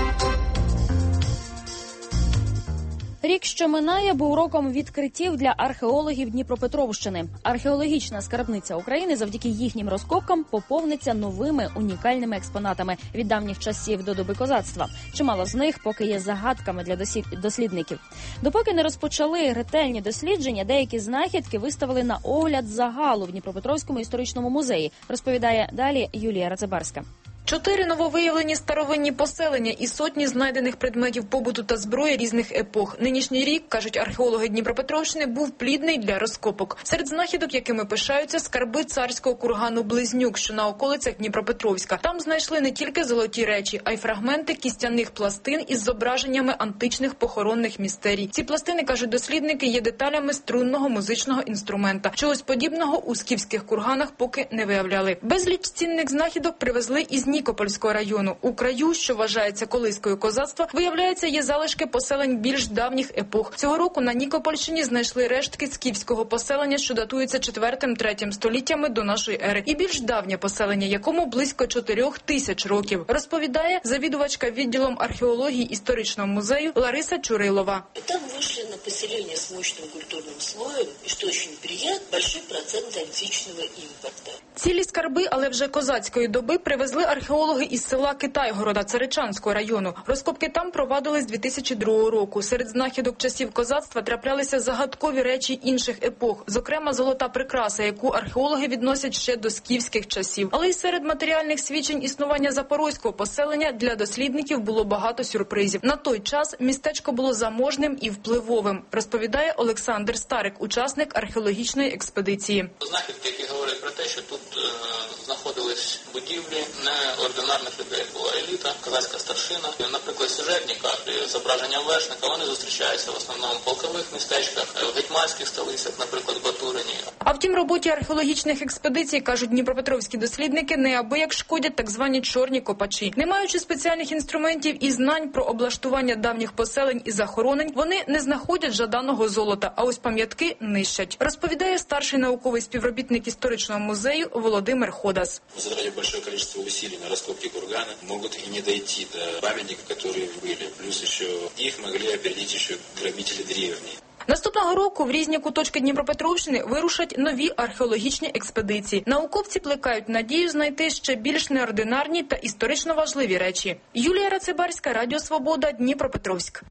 Рік, що минає, був роком відкриттів для археологів Дніпропетровщини. Археологічна скарбниця України завдяки їхнім розкопкам поповниться новими унікальними експонатами від давніх часів до доби козацтва. Чимало з них поки є загадками для дослідників. Допоки не розпочали ретельні дослідження, деякі знахідки виставили на огляд загалу в Дніпропетровському історичному музеї, розповідає далі Юлія Рацебарська. 4 нововиявлені старовинні поселення і сотні знайдених предметів побуту та зброї різних епох. Нинішній рік, кажуть археологи Дніпропетровщини, був плідний для розкопок. Серед знахідок, якими пишаються, скарби царського кургану Близнюк, що на околицях Дніпропетровська. Там знайшли не тільки золоті речі, а й фрагменти кістяних пластин із зображеннями античних похоронних містерій. Ці пластини, кажуть дослідники, є деталями струнного музичного інструмента. Чогось подібного у скіфських курганах поки не виявляли. Безліч цінних знахідок привезли із Нікопольського району. У краю, що вважається колискою козацтва, виявляється, є залишки поселень більш давніх епох. Цього року на Нікопольщині знайшли рештки скіфського поселення, що датується 4-3 століттями до нашої ери. І більш давнє поселення, якому близько 4000 років. Розповідає завідувачка відділом археології історичного музею Лариса Чурилова. Там вийшли на поселення з мощним культурним слоєм, і, що дуже приємно, великий процент античного імпорту. Цілі скарби, але вже козацької доби, привезли археологи із села Китайгорода Царичанського району. Розкопки там провадили з 2002 року. Серед знахідок часів козацтва траплялися загадкові речі інших епох, зокрема золота прикраса, яку археологи відносять ще до скіфських часів. Але й серед матеріальних свідчень існування запорозького поселення для дослідників було багато сюрпризів. На той час містечко було заможним і впливовим, розповідає Олександр Старик, учасник археологічної експедиції. Знахідки, які говорять про те, що тут знаходились будівлі неординарних людей, була еліта, козацька старшина. Наприклад, сюжетні кадри, зображення вершника, вони зустрічаються в основному в полкових містечках, в гетьманських столицях, наприклад, Батурині. А втім, роботі археологічних експедицій, кажуть дніпропетровські дослідники, неабияк шкодять так звані чорні копачі. Не маючи спеціальних інструментів і знань про облаштування давніх поселень і захоронень, вони не знаходять жаданого золота, а ось пам'ятки нищать. Розповідає старший науковий співробітник історичного музею Володимир Ходас. Заради большое количество усилий на раскопке кургана могут и не дойти до памятников, которые были. Плюс еще их могли опередить еще грабители древние. Наступного року в різні куточки Дніпропетровщини вирушать нові археологічні експедиції. Науковці плекають надію знайти ще більш неординарні та історично важливі речі. Юлія Рацебарська, Радіо Свобода, Дніпропетровськ.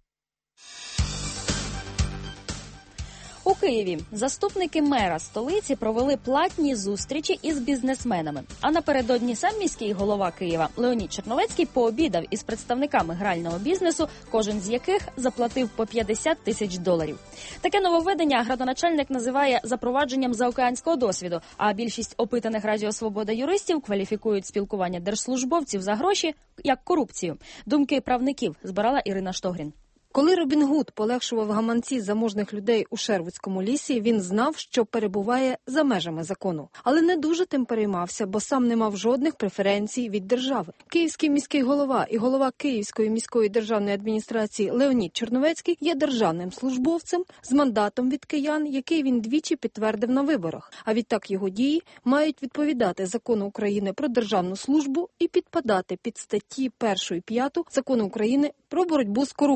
У Києві заступники мера столиці провели платні зустрічі із бізнесменами. А напередодні сам міський голова Києва Леонід Черновецький пообідав із представниками грального бізнесу, кожен з яких заплатив по $50 тисяч. Таке нововведення градоначальник називає запровадженням заокеанського досвіду, а більшість опитаних Радіо Свобода юристів кваліфікують спілкування держслужбовців за гроші як корупцію. Думки правників збирала Ірина Штогрін. Коли Робін Гуд полегшував гаманці заможних людей у Шервудському лісі, він знав, що перебуває за межами закону. Але не дуже тим переймався, бо сам не мав жодних преференцій від держави. Київський міський голова і голова Київської міської державної адміністрації Леонід Черновецький є державним службовцем з мандатом від киян, який він двічі підтвердив на виборах. А відтак його дії мають відповідати Закону України про державну службу і підпадати під статті 1 і 5 Закону України про боротьбу з корупцією.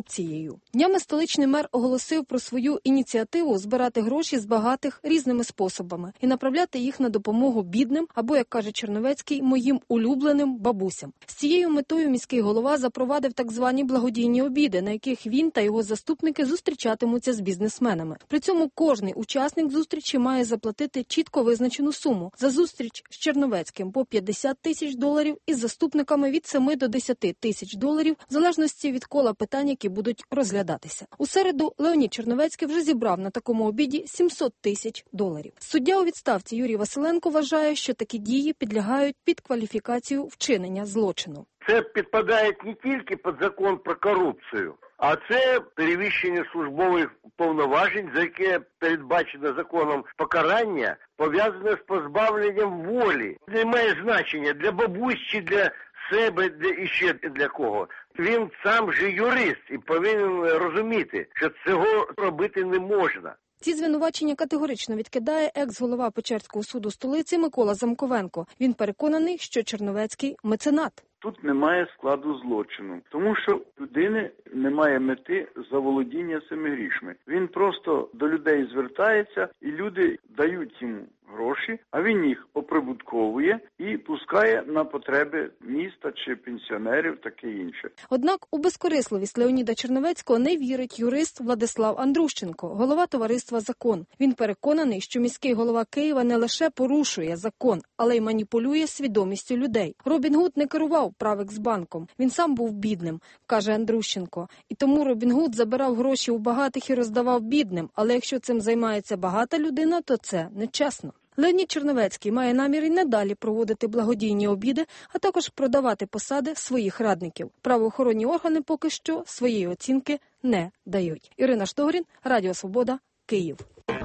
Росією. Днями столичний мер оголосив про свою ініціативу збирати гроші з багатих різними способами і направляти їх на допомогу бідним або, як каже Черновецький, моїм улюбленим бабусям. З цією метою міський голова запровадив так звані благодійні обіди, на яких він та його заступники зустрічатимуться з бізнесменами. При цьому кожний учасник зустрічі має заплатити чітко визначену суму. За зустріч з Черновецьким по $50 тисяч і з заступниками від 7 до 10 тисяч доларів, в залежності від кола питань, які будуть розглядатися. У середу Леонід Черновецький вже зібрав на такому обіді $700 тисяч. Суддя у відставці Юрій Василенко вважає, що такі дії підлягають під кваліфікацію вчинення злочину. Це підпадає не тільки під закон про корупцію, а це перевищення службових повноважень, за яке передбачено законом покарання, пов'язане з позбавленням волі. Не має значення для бабусь чи для себе, і ще для кого. Він сам же юрист і повинен розуміти, що цього робити не можна. Ці звинувачення категорично відкидає екс-голова Печерського суду столиці Микола Замковенко. Він переконаний, що Черновецький – меценат. Тут немає складу злочину, тому що людини немає мети заволодіння цими грішми. Він просто до людей звертається, і люди дають йому гроші, а він їх оприбутковує і пускає на потреби міста чи пенсіонерів, таке інше. Однак у безкорисливість Леоніда Черновецького не вірить юрист Владислав Андрущенко, голова товариства «Закон». Він переконаний, що міський голова Києва не лише порушує закон, але й маніпулює свідомістю людей. Робін Гуд не керував Правекс-банком. Він сам був бідним, каже Андрущенко. І тому Робін Гуд забирав гроші у багатих і роздавав бідним. Але якщо цим займається багата людина, то це нечесно. Леонід Черновецький має намір і надалі проводити благодійні обіди, а також продавати посади своїх радників. Правоохоронні органи поки що своєї оцінки не дають. Ірина Штогрін, Радіо Свобода, Київ.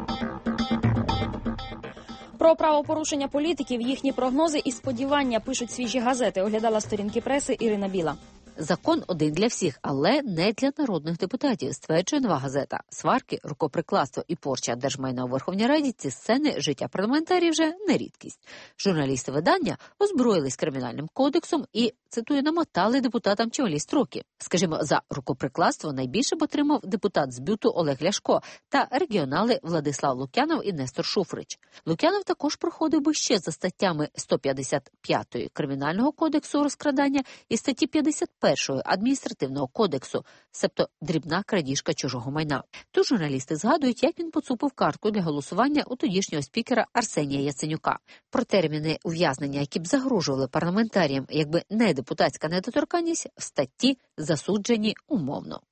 Про правопорушення політиків, їхні прогнози і сподівання пишуть свіжі газети. Оглядала сторінки преси Ірина Біла. Закон один для всіх, але не для народних депутатів, стверджує Нова газета. Сварки, рукоприкладство і порча держмайна у Верховній Раді – ці сцени життя парламентарів вже не рідкість. Журналісти видання озброїлись кримінальним кодексом і, цитую, намотали депутатам чималі строки. Скажімо, за рукоприкладство найбільше б отримав депутат з БЮТу Олег Ляшко та регіонали Владислав Лук'янов і Нестор Шуфрич. Лук'янов також проходив би ще за статтями 155 Кримінального кодексу розкрадання і статті 51 Адміністративного кодексу, себто дрібна крадіжка чужого майна. Тут журналісти згадують, як він поцупив картку для голосування у тодішнього спікера Арсенія Яценюка. Про терміни ув'язнення, які б загрожували парламентаріям, якби не депутатська недоторканність, в статті засуджені умовно.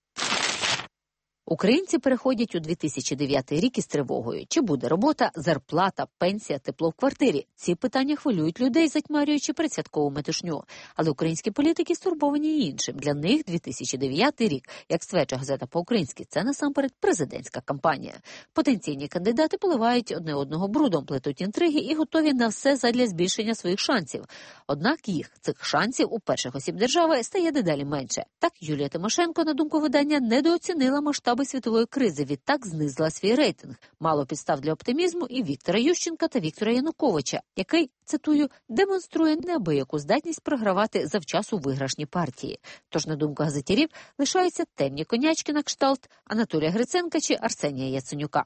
Українці переходять у 2009 рік із тривогою. Чи буде робота, зарплата, пенсія, тепло в квартирі? Ці питання хвилюють людей, затьмарюючи передсвяткову метушню. Але українські політики стурбовані іншим. Для них 2009 рік, як стверджує газета по-українськи, це насамперед президентська кампанія. Потенційні кандидати поливають одне одного брудом, плетуть інтриги і готові на все задля збільшення своїх шансів. Однак цих шансів у перших осіб держави стає дедалі менше. Так Юлія Тимошенко, на думку видання, недооцінила масштаби світової кризи, відтак знизила свій рейтинг. Мало підстав для оптимізму і Віктора Ющенка та Віктора Януковича, який, цитую, демонструє неабияку здатність програвати завчасу виграшні партії. Тож, на думку газетярів, лишаються темні конячки на кшталт Анатолія Гриценка чи Арсенія Яценюка.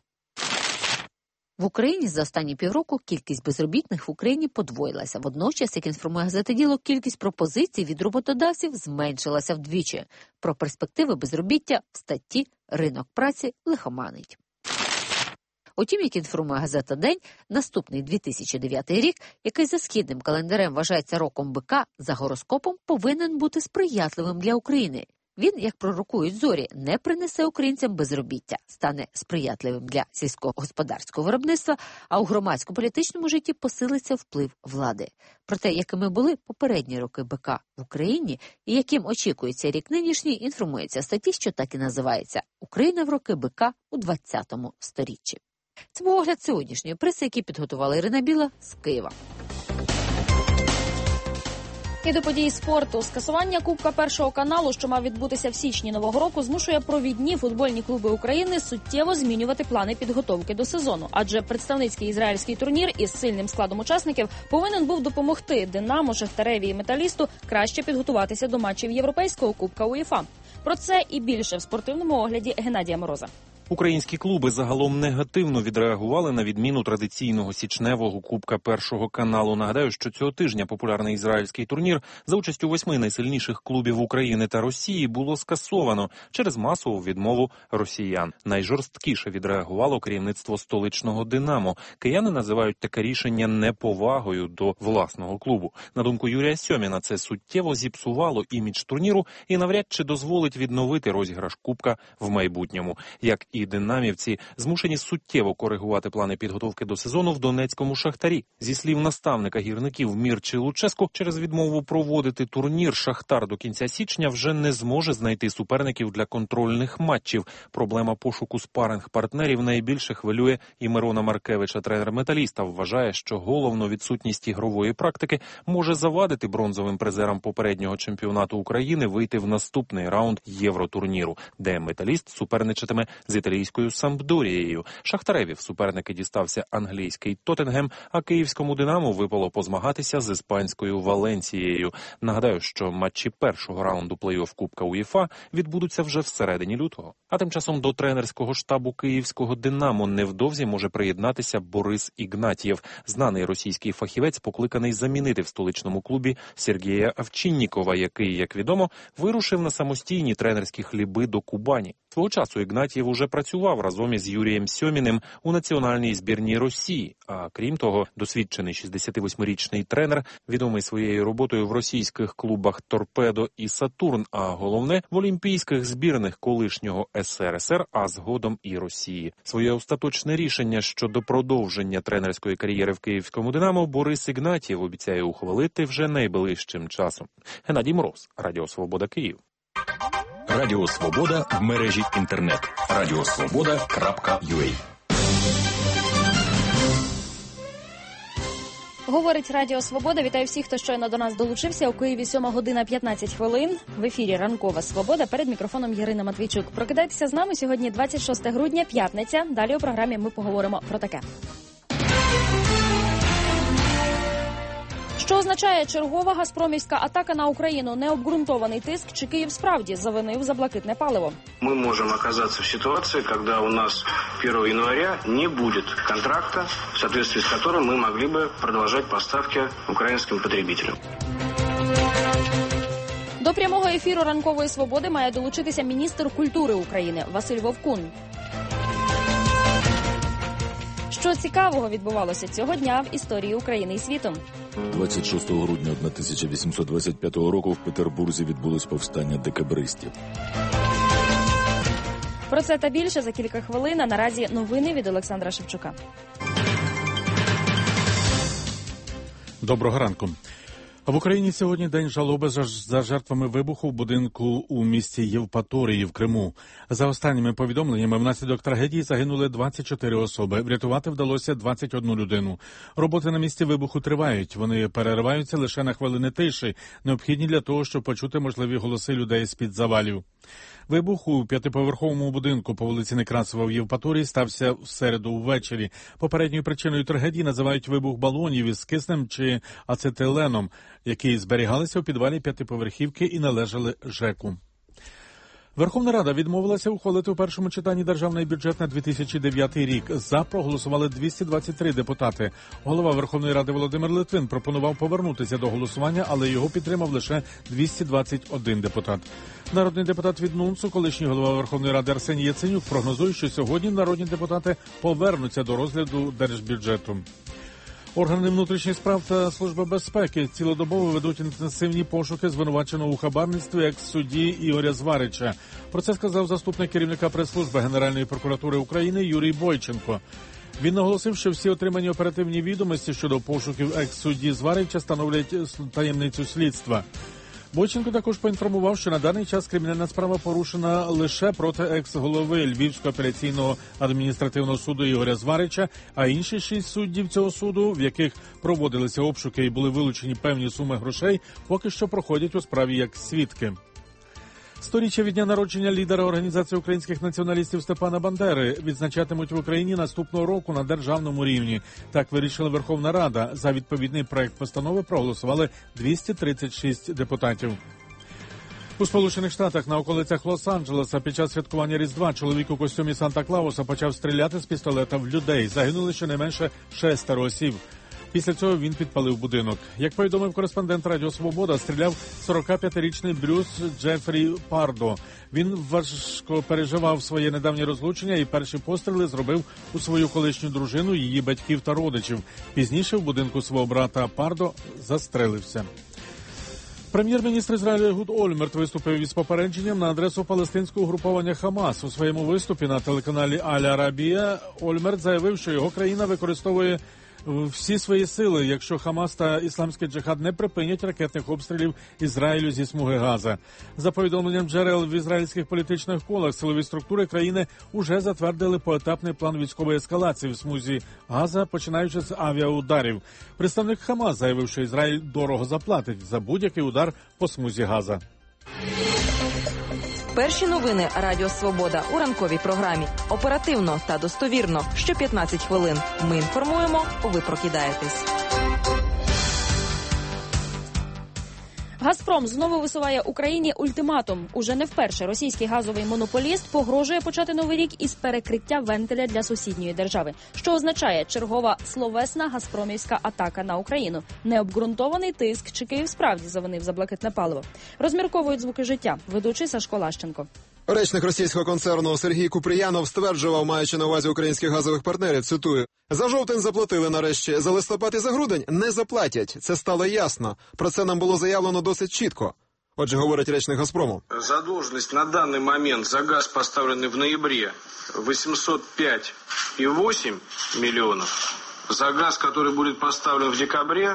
В Україні за останні півроку кількість безробітних в Україні подвоїлася. Водночас, як інформує газета «Діло», кількість пропозицій від роботодавців зменшилася вдвічі. Про перспективи безробіття в статті «Ринок праці лихоманить». Утім, як інформує газета «День», наступний 2009 рік, який за східним календарем вважається роком бика, за гороскопом повинен бути сприятливим для України. Він, як пророкують зорі, не принесе українцям безробіття, стане сприятливим для сільськогосподарського виробництва, а у громадсько-політичному житті посилиться вплив влади. Про те, якими були попередні роки бика в Україні і яким очікується рік нинішній, інформується в статті, що так і називається «Україна в роки бика у 20-му сторіччі». Це був огляд сьогоднішньої преси, який підготувала Ірина Біла з Києва. І до подій спорту. Скасування Кубка Першого каналу, що мав відбутися в січні нового року, змушує провідні футбольні клуби України суттєво змінювати плани підготовки до сезону. Адже представницький ізраїльський турнір із сильним складом учасників повинен був допомогти «Динамо», «Шахтареві» і «Металісту» краще підготуватися до матчів Європейського Кубка УЄФА. Про це і більше в спортивному огляді Геннадія Мороза. Українські клуби загалом негативно відреагували на відміну традиційного січневого Кубка Першого каналу. Нагадаю, що цього тижня популярний ізраїльський турнір за участю 8 найсильніших клубів України та Росії було скасовано через масову відмову росіян. Найжорсткіше відреагувало керівництво столичного «Динамо». Кияни називають таке рішення неповагою до власного клубу. На думку Юрія Сьоміна, це суттєво зіпсувало імідж турніру і навряд чи дозволить відновити розіграш Кубка в майбутньому. Як і динамівці змушені суттєво коригувати плани підготовки до сезону в Донецькому «Шахтарі». Зі слів наставника гірників Мірчі Луческу, через відмову проводити турнір «Шахтар» до кінця січня вже не зможе знайти суперників для контрольних матчів. Проблема пошуку спаринг-партнерів найбільше хвилює і Мирона Маркевича. Тренер «Металіста» вважає, що головно відсутність ігрової практики може завадити бронзовим призерам попереднього чемпіонату України вийти в наступний раунд Євротурніру, де «Металіст» суперничатиме з італійською «Сампдорією». Шахтареві в суперники дістався англійський «Тоттенгем», а київському «Динамо» випало позмагатися з іспанською «Валенсією». Нагадаю, що матчі першого раунду плей-офф Кубка УЄФА відбудуться вже всередині лютого. А тим часом до тренерського штабу київського «Динамо» невдовзі може приєднатися Борис Ігнатьєв. Знаний російський фахівець покликаний замінити в столичному клубі Сергія Овчиннікова, який, як відомо, вирушив на самостійні тренерські хліби до Кубані. Свого часу Ігнатьєв уже працював разом із Юрієм Сьоміним у національній збірній Росії. А крім того, досвідчений 68-річний тренер, відомий своєю роботою в російських клубах «Торпедо» і «Сатурн», а головне – в олімпійських збірних колишнього СРСР, а згодом і Росії. Своє остаточне рішення щодо продовження тренерської кар'єри в київському «Динамо» Борис Ігнатьєв обіцяє ухвалити вже найближчим часом. Геннадій Мороз, Радіо Свобода, Київ. Радіо Свобода в мережі інтернет. radiosvoboda.ua. Говорить Радіо Свобода. Вітаю всіх, хто щойно до нас долучився. У Києві 7:15. В ефірі «Ранкова Свобода». Перед мікрофоном Ярина Матвійчук. Прокидайтеся з нами. Сьогодні 26 грудня, п'ятниця. Далі у програмі ми поговоримо про таке. Що означає чергова газпромівська атака на Україну? Необґрунтований тиск, чи Київ справді завинив за блакитне паливо? Мы можем оказаться в ситуации, когда у нас 1 января не будет контракта, в соответствии с которым мы могли бы продолжать поставки украинским потребителям. До прямого ефіру «Ранкової Свободи» має долучитися міністр культури України Василь Вовкун. Що цікавого відбувалося цього дня в історії України і світу? 26 грудня 1825 року в Петербурзі відбулось повстання декабристів. Про це та більше за кілька хвилин. А наразі новини від Олександра Шевчука. Доброго ранку. В Україні сьогодні день жалоби за жертвами вибуху в будинку у місті Євпаторії в Криму. За останніми повідомленнями, внаслідок трагедії загинули 24 особи. Врятувати вдалося 21 людину. Роботи на місці вибуху тривають. Вони перериваються лише на хвилини тиші, необхідні для того, щоб почути можливі голоси людей з-під завалів. Вибух у 5-поверховому будинку по вулиці Некрасова в Євпаторії стався в середу ввечері. Попередньою причиною трагедії називають вибух балонів із киснем чи ацетиленом, які зберігалися у підвалі 5-поверхівки і належали ЖЕКу. Верховна Рада відмовилася ухвалити у першому читанні державний бюджет на 2009 рік. За проголосували 223 депутати. Голова Верховної Ради Володимир Литвин пропонував повернутися до голосування, але його підтримав лише 221 депутат. Народний депутат від НУНСу, колишній голова Верховної Ради Арсеній Яценюк, прогнозує, що сьогодні народні депутати повернуться до розгляду держбюджету. Органи внутрішніх справ та Служба безпеки цілодобово ведуть інтенсивні пошуки звинуваченого у хабарництві екс-судді Ігоря Зварича. Про це сказав заступник керівника прес-служби Генеральної прокуратури України Юрій Бойченко. Він наголосив, що всі отримані оперативні відомості щодо пошуків екс-судді Зварича становлять таємницю слідства. Бойченко також поінформував, що на даний час кримінальна справа порушена лише проти екс-голови Львівського апеляційного адміністративного суду Ігоря Зварича, а інші 6 суддів цього суду, в яких проводилися обшуки і були вилучені певні суми грошей, поки що проходять у справі як свідки. 100-річчя від дня народження лідера Організації українських націоналістів Степана Бандери відзначатимуть в Україні наступного року на державному рівні. Так вирішила Верховна Рада. За відповідний проект постанови проголосували 236 депутатів. У Сполучених Штатах на околицях Лос-Анджелеса під час святкування Різдва чоловік у костюмі Санта-Клауса почав стріляти з пістолета в людей. Загинули щонайменше 6 осіб. Після цього він підпалив будинок. Як повідомив кореспондент Радіо Свобода, стріляв 45-річний Брюс Джефрі Пардо. Він важко переживав своє недавнє розлучення і перші постріли зробив у свою колишню дружину, її батьків та родичів. Пізніше в будинку свого брата Пардо застрелився. Прем'єр-міністр Ізраїлю Егуд Ольмерт виступив із попередженням на адресу палестинського угруповання «Хамас». У своєму виступі на телеканалі «Аль-Арабія» Ольмерт заявив, що його країна використовує всі свої сили, якщо Хамас та Ісламський джихад не припинять ракетних обстрілів Ізраїлю зі смуги Газа. За повідомленням джерел в ізраїльських політичних колах, силові структури країни уже затвердили поетапний план військової ескалації в смузі Газа, починаючи з авіаударів. Представник Хамас заявив, що Ізраїль дорого заплатить за будь-який удар по смузі Газа. Перші новини Радіо Свобода у ранковій програмі. Оперативно та достовірно. Що 15 хвилин. Ми інформуємо, ви прокидаєтесь. «Газпром» знову висуває Україні ультиматум. Уже не вперше російський газовий монополіст погрожує почати новий рік із перекриття вентиля для сусідньої держави. Що означає чергова словесна газпромівська атака на Україну. Необґрунтований тиск, чи Київ справді завинив за блакитне паливо. Розмірковують звуки життя. Ведучий Сашко Лащенко. Речник російського концерну Сергій Куприянов стверджував, маючи на увазі українських газових партнерів, цитую, «За жовтень заплатили нарешті, за листопад і за грудень не заплатять. Це стало ясно. Про це нам було заявлено досить чітко». Отже, говорить речник «Газпрому». Задолженность на данный момент за газ, поставленный в ноябре, 805,8 миллионов. За газ, который будет поставлен в декабре,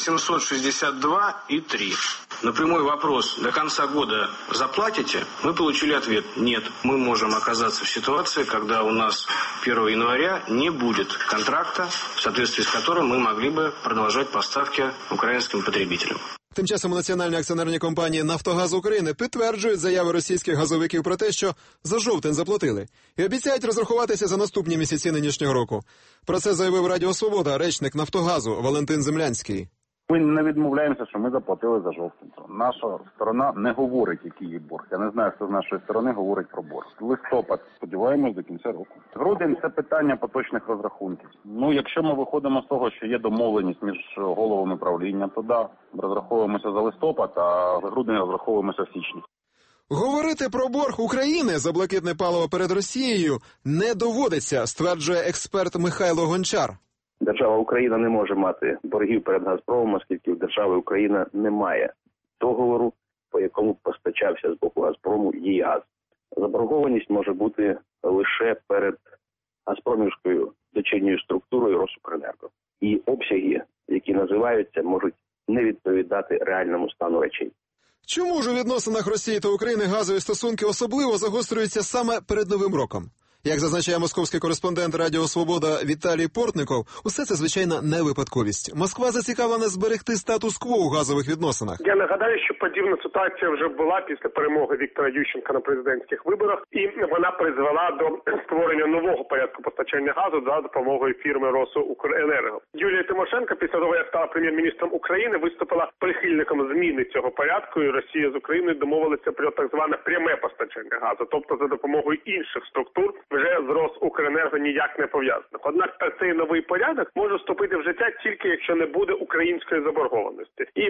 862,3. На прямой вопрос, до конца года заплатите, мы получили ответ: нет, мы можем оказаться в ситуации, когда у нас 1 января не будет контракта, в соответствии с которым мы могли бы продолжать поставки украинским потребителям. Тим часом національні акціонерні компанії «Нафтогаз України» підтверджують заяви російських газовиків про те, що за жовтень заплатили, і обіцяють розрахуватися за наступні місяці нинішнього року. Про це заявив Радіо Свобода речник «Нафтогазу» Валентин Землянський. Ми не відмовляємося, що ми заплатили за жовтень. Наша сторона не говорить, який є борг. Я не знаю, хто з нашої сторони говорить про борг. Листопад, сподіваємось, до кінця року. Грудень – це питання поточних розрахунків. Якщо ми виходимо з того, що є домовленість між головами правління, то да, розраховуємося за листопад, а за грудень розраховуємося в січні. Говорити про борг України за блакитне паливо перед Росією не доводиться, стверджує експерт Михайло Гончар. Держава Україна не може мати боргів перед «Газпромом», оскільки в держави Україна немає договору, по якому постачався з боку «Газпрому» її газ. Заборгованість може бути лише перед газпромівською дочірньою структурою «Росукренерго». І обсяги, які називаються, можуть не відповідати реальному стану речей. Чому ж у відносинах Росії та України газові стосунки особливо загострюються саме перед Новим роком? Як зазначає московський кореспондент Радіо Свобода Віталій Портников, усе це, звичайно, не випадковість. Москва зацікавлена зберегти статус-кво у газових відносинах. Я нагадаю, що подібна ситуація вже була після перемоги Віктора Ющенка на президентських виборах, і вона призвела до створення нового порядку постачання газу за допомогою фірми «Росукренерго». Юлія Тимошенко, після того, як стала прем'єр-міністром України, виступила прихильником зміни цього порядку, і Росія з Україною домовилися про так зване пряме постачання газу, тобто за допомогою інших структур, вже з «Росукренерго» ніяк не пов'язаних. Однак цей новий порядок може вступити в життя тільки якщо не буде української заборгованості. І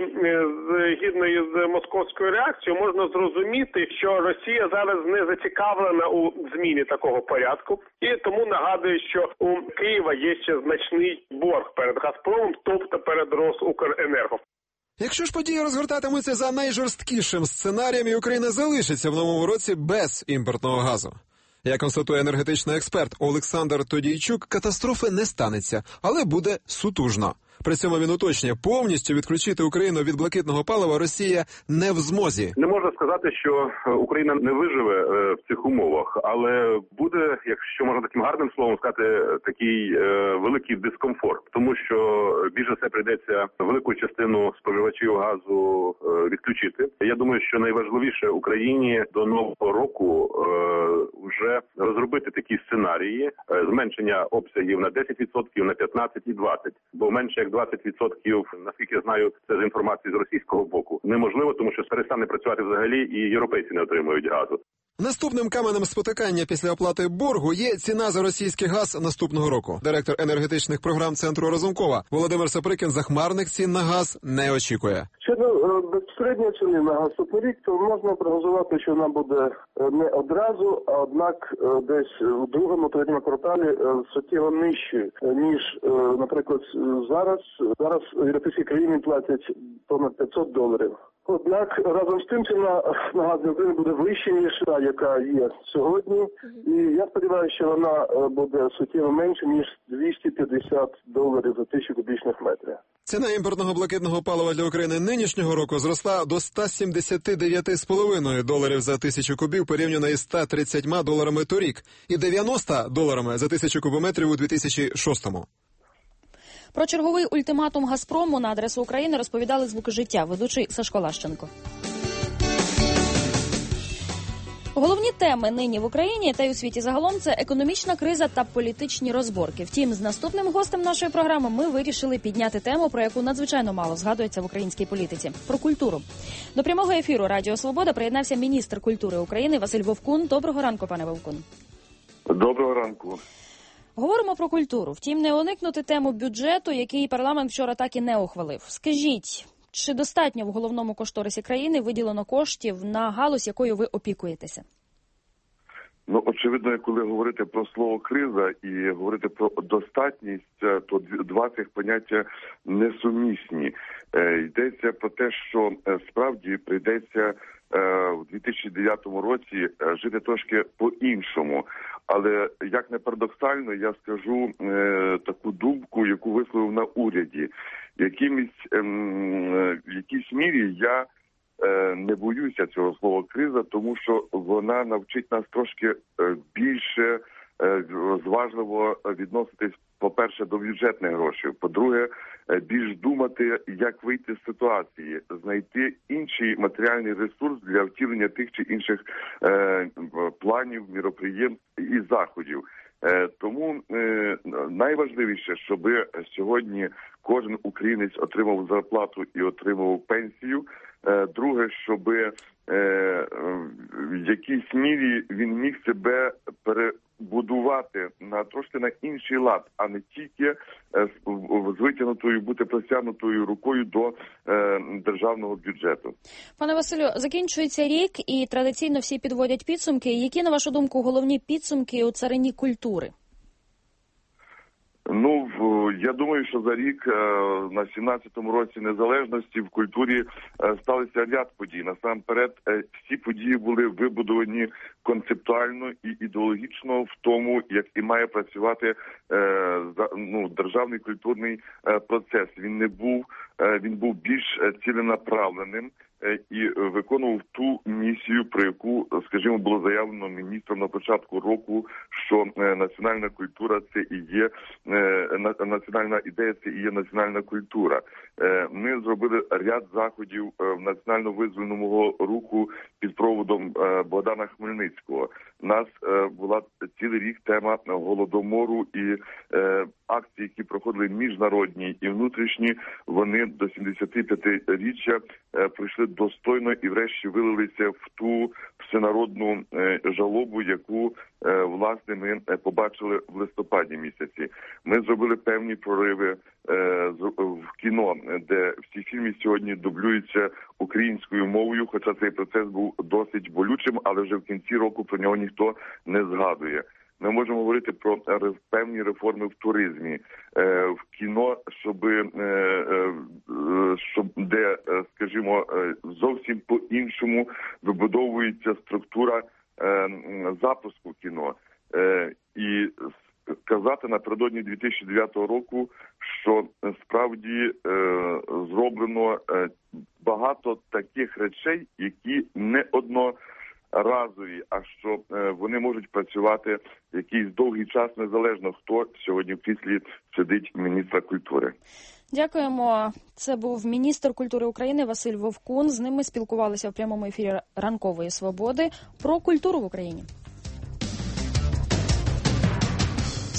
згідно із московською реакцією можна зрозуміти, що Росія зараз не зацікавлена у зміні такого порядку. І тому нагадую, що у Києва є ще значний борг перед «Газпромом», тобто перед «Росукренерго». Якщо ж події розгортатимуться за найжорсткішим сценарієм, і Україна залишиться в новому році без імпортного газу. Як констатує енергетичний експерт Олександр Тодійчук, катастрофи не станеться, але буде сутужно. При цьому він уточнює, повністю відключити Україну від блакитного палива Росія не в змозі. Не можна сказати, що Україна не виживе в цих умовах, але буде, якщо можна таким гарним словом сказати, такий великий дискомфорт. Тому що більш за все прийдеться велику частину споживачів газу відключити. Я думаю, що найважливіше Україні до нового року вже розробити такі сценарії зменшення обсягів на 10%, на 15% і 20%. Бо менше як 20%, наскільки я знаю, це з інформації з російського боку. Неможливо, тому що перестане працювати взагалі і європейці не отримують газу. Наступним каменем спотикання після оплати боргу є ціна за російський газ наступного року. Директор енергетичних програм Центру Разумкова Володимир Саприкін захмарних цін на газ не очікує. Щодо безпосередньої ціни на газ на рік, то можна прогнозувати, що вона буде не одразу, а однак десь у другому, третьому кварталі суттєво нижче, ніж, наприклад, зараз. Зараз європейські країни платять понад $500. Однак разом з тим ціна на газ для України буде вища, ніж та, яка є сьогодні. І я сподіваюся, що вона буде суттєво менше, ніж $250 за 1000 кубічних метрів. Ціна імпортного блакитного палива для України нинішнього року зросла до $179,5 за 1000 кубів порівняно із $130 торік і $90 за 1000 кубометрів у 2006-му. Про черговий ультиматум «Газпрому» на адресу України розповідали «Звуки життя», ведучий Сашко Лащенко. Головні теми нині в Україні та й у світі загалом – це економічна криза та політичні розборки. Втім, з наступним гостем нашої програми ми вирішили підняти тему, про яку надзвичайно мало згадується в українській політиці – про культуру. До прямого ефіру Радіо Свобода приєднався міністр культури України Василь Вовкун. Доброго ранку, пане Вовкун. Доброго ранку. Говоримо про культуру. Втім, не уникнути тему бюджету, який парламент вчора так і не ухвалив. Скажіть, чи достатньо в головному кошторисі країни виділено коштів на галузь, якою ви опікуєтеся? Ну, очевидно, коли говорити про слово «криза» і говорити про достатність, то два цих поняття несумісні. Йдеться про те, що справді прийдеться в 2009 році жити трошки по-іншому. Але, як не парадоксально, я скажу таку думку, яку висловив на уряді. В якійсь мірі я не боюся цього слова «криза», тому що вона навчить нас трошки більше зважливо відноситись, по-перше, до бюджетних грошей, по-друге, більш думати, як вийти з ситуації, знайти інший матеріальний ресурс для втілення тих чи інших планів, міроприємств і заходів. Тому найважливіше, щоб сьогодні кожен українець отримав зарплату і отримав пенсію. Друге, щоб в якійсь мірі він міг себе перебудувати трошки на інший лад, а не тільки з витягнутою, бути просягнутою рукою до державного бюджету. Пане Василю, закінчується рік і традиційно всі підводять підсумки. Які, на вашу думку, головні підсумки у царині культури? Ну, я думаю, що за рік, на 17-му році незалежності, в культурі сталися ряд подій. Насамперед, всі події були вибудовані концептуально і ідеологічно в тому, як і має працювати державний культурний процес. Він був більш ціленаправленим і виконував ту місію, про яку, скажімо, було заявлено міністром на початку року, що національна культура – це і є національна ідея, це і є національна культура. Ми зробили ряд заходів в національно-визвольному руху під проводом Богдана Хмельницького. У нас була цілий рік тема Голодомору і акції, які проходили міжнародні і внутрішні, вони до 75-річчя пройшли достойно і врешті вилилися в ту всенародну жалобу, яку, власне, ми побачили в листопаді місяці. Ми зробили певні прориви в кіно, де всі фільми сьогодні дублюються українською мовою, хоча цей процес був досить болючим, але вже в кінці року про нього ніхто не згадує. Ми можемо говорити про певні реформи в туризмі, в кіно, де, скажімо, зовсім по-іншому вибудовується структура запуску кіно. І сказати напередодні 2009 року, що справді зроблено багато таких речей, які не одноразові, а що вони можуть працювати якийсь довгий час, незалежно хто сьогодні в кріслі сидить міністра культури. Дякуємо. Це був міністр культури України Василь Вовкун. З ним ми спілкувалися в прямому ефірі «Ранкової свободи» про культуру в Україні.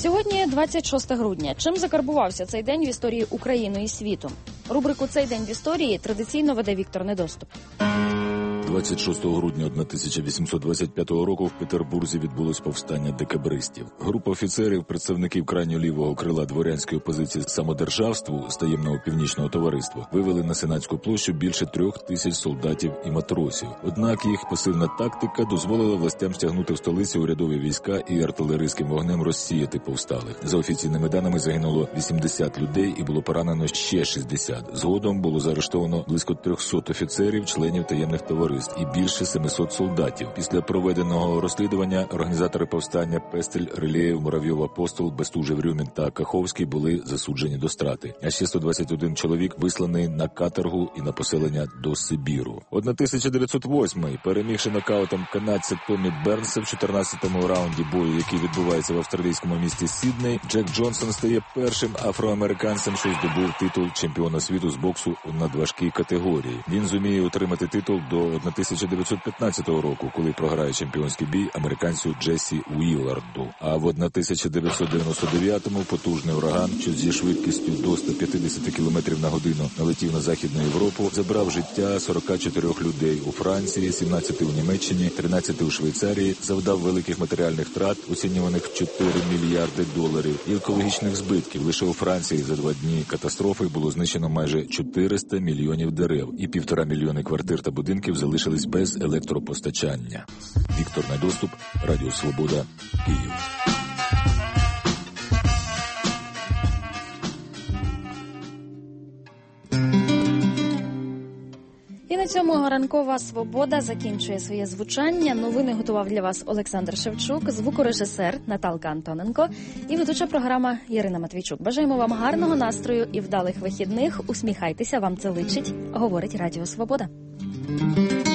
Сьогодні 26 грудня. Чим закарбувався цей день в історії України і світу? Рубрику «Цей день в історії» традиційно веде Віктор Недоступ. 26 грудня 1825 року в Петербурзі відбулось повстання декабристів. Група офіцерів, представників крайньо лівого крила дворянської опозиції самодержавству з таємного північного товариства, вивели на Сенатську площу більше 3000 солдатів і матросів. Однак їх пасивна тактика дозволила властям стягнути в столиці урядові війська і артилерійським вогнем розсіяти повсталих. За офіційними даними загинуло 80 людей і було поранено ще 60. Згодом було заарештовано близько 300 офіцерів, членів таємних товариств і більше 700 солдатів. Після проведеного розслідування організатори повстання Пестель, Рилєєв, Муравйов, Апостол, Бестужев, Рюмін та Каховський були засуджені до страти. А ще 121 чоловік висланий на каторгу і на поселення до Сибіру. 1908-й, перемігши нокаутом канадця Томмі Бернса в 14-му раунді бою, який відбувається в австралійському місті Сідней, Джек Джонсон стає першим афроамериканцем, що здобув титул чемпіона світу з боксу у надважкій категорії. Він зуміє отримати титул до 1915 року, коли програє чемпіонський бій американцю Джесі Уіларду. А в 1999-му потужний ураган, що зі швидкістю до 150 км на годину налетів на Західну Європу, забрав життя 44 людей у Франції, 17 у Німеччині, 13 у Швейцарії, завдав великих матеріальних втрат, оцінюваних в 4 мільярди доларів, і екологічних збитків. Лише у Франції за 2 дні катастрофи було знищено майже 400 мільйонів дерев, і 1,5 мільйони квартир та будинків залишились без електропостачання. Віктор Недоступ, Радіо Свобода, Київ. І на цьому ранкова свобода закінчує своє звучання. Новини готував для вас Олександр Шевчук, звукорежисер Наталка Антоненко і ведуча програма Ярина Матвійчук. Бажаємо вам гарного настрою і вдалих вихідних. Усміхайтеся, вам це личить, говорить Радіо Свобода.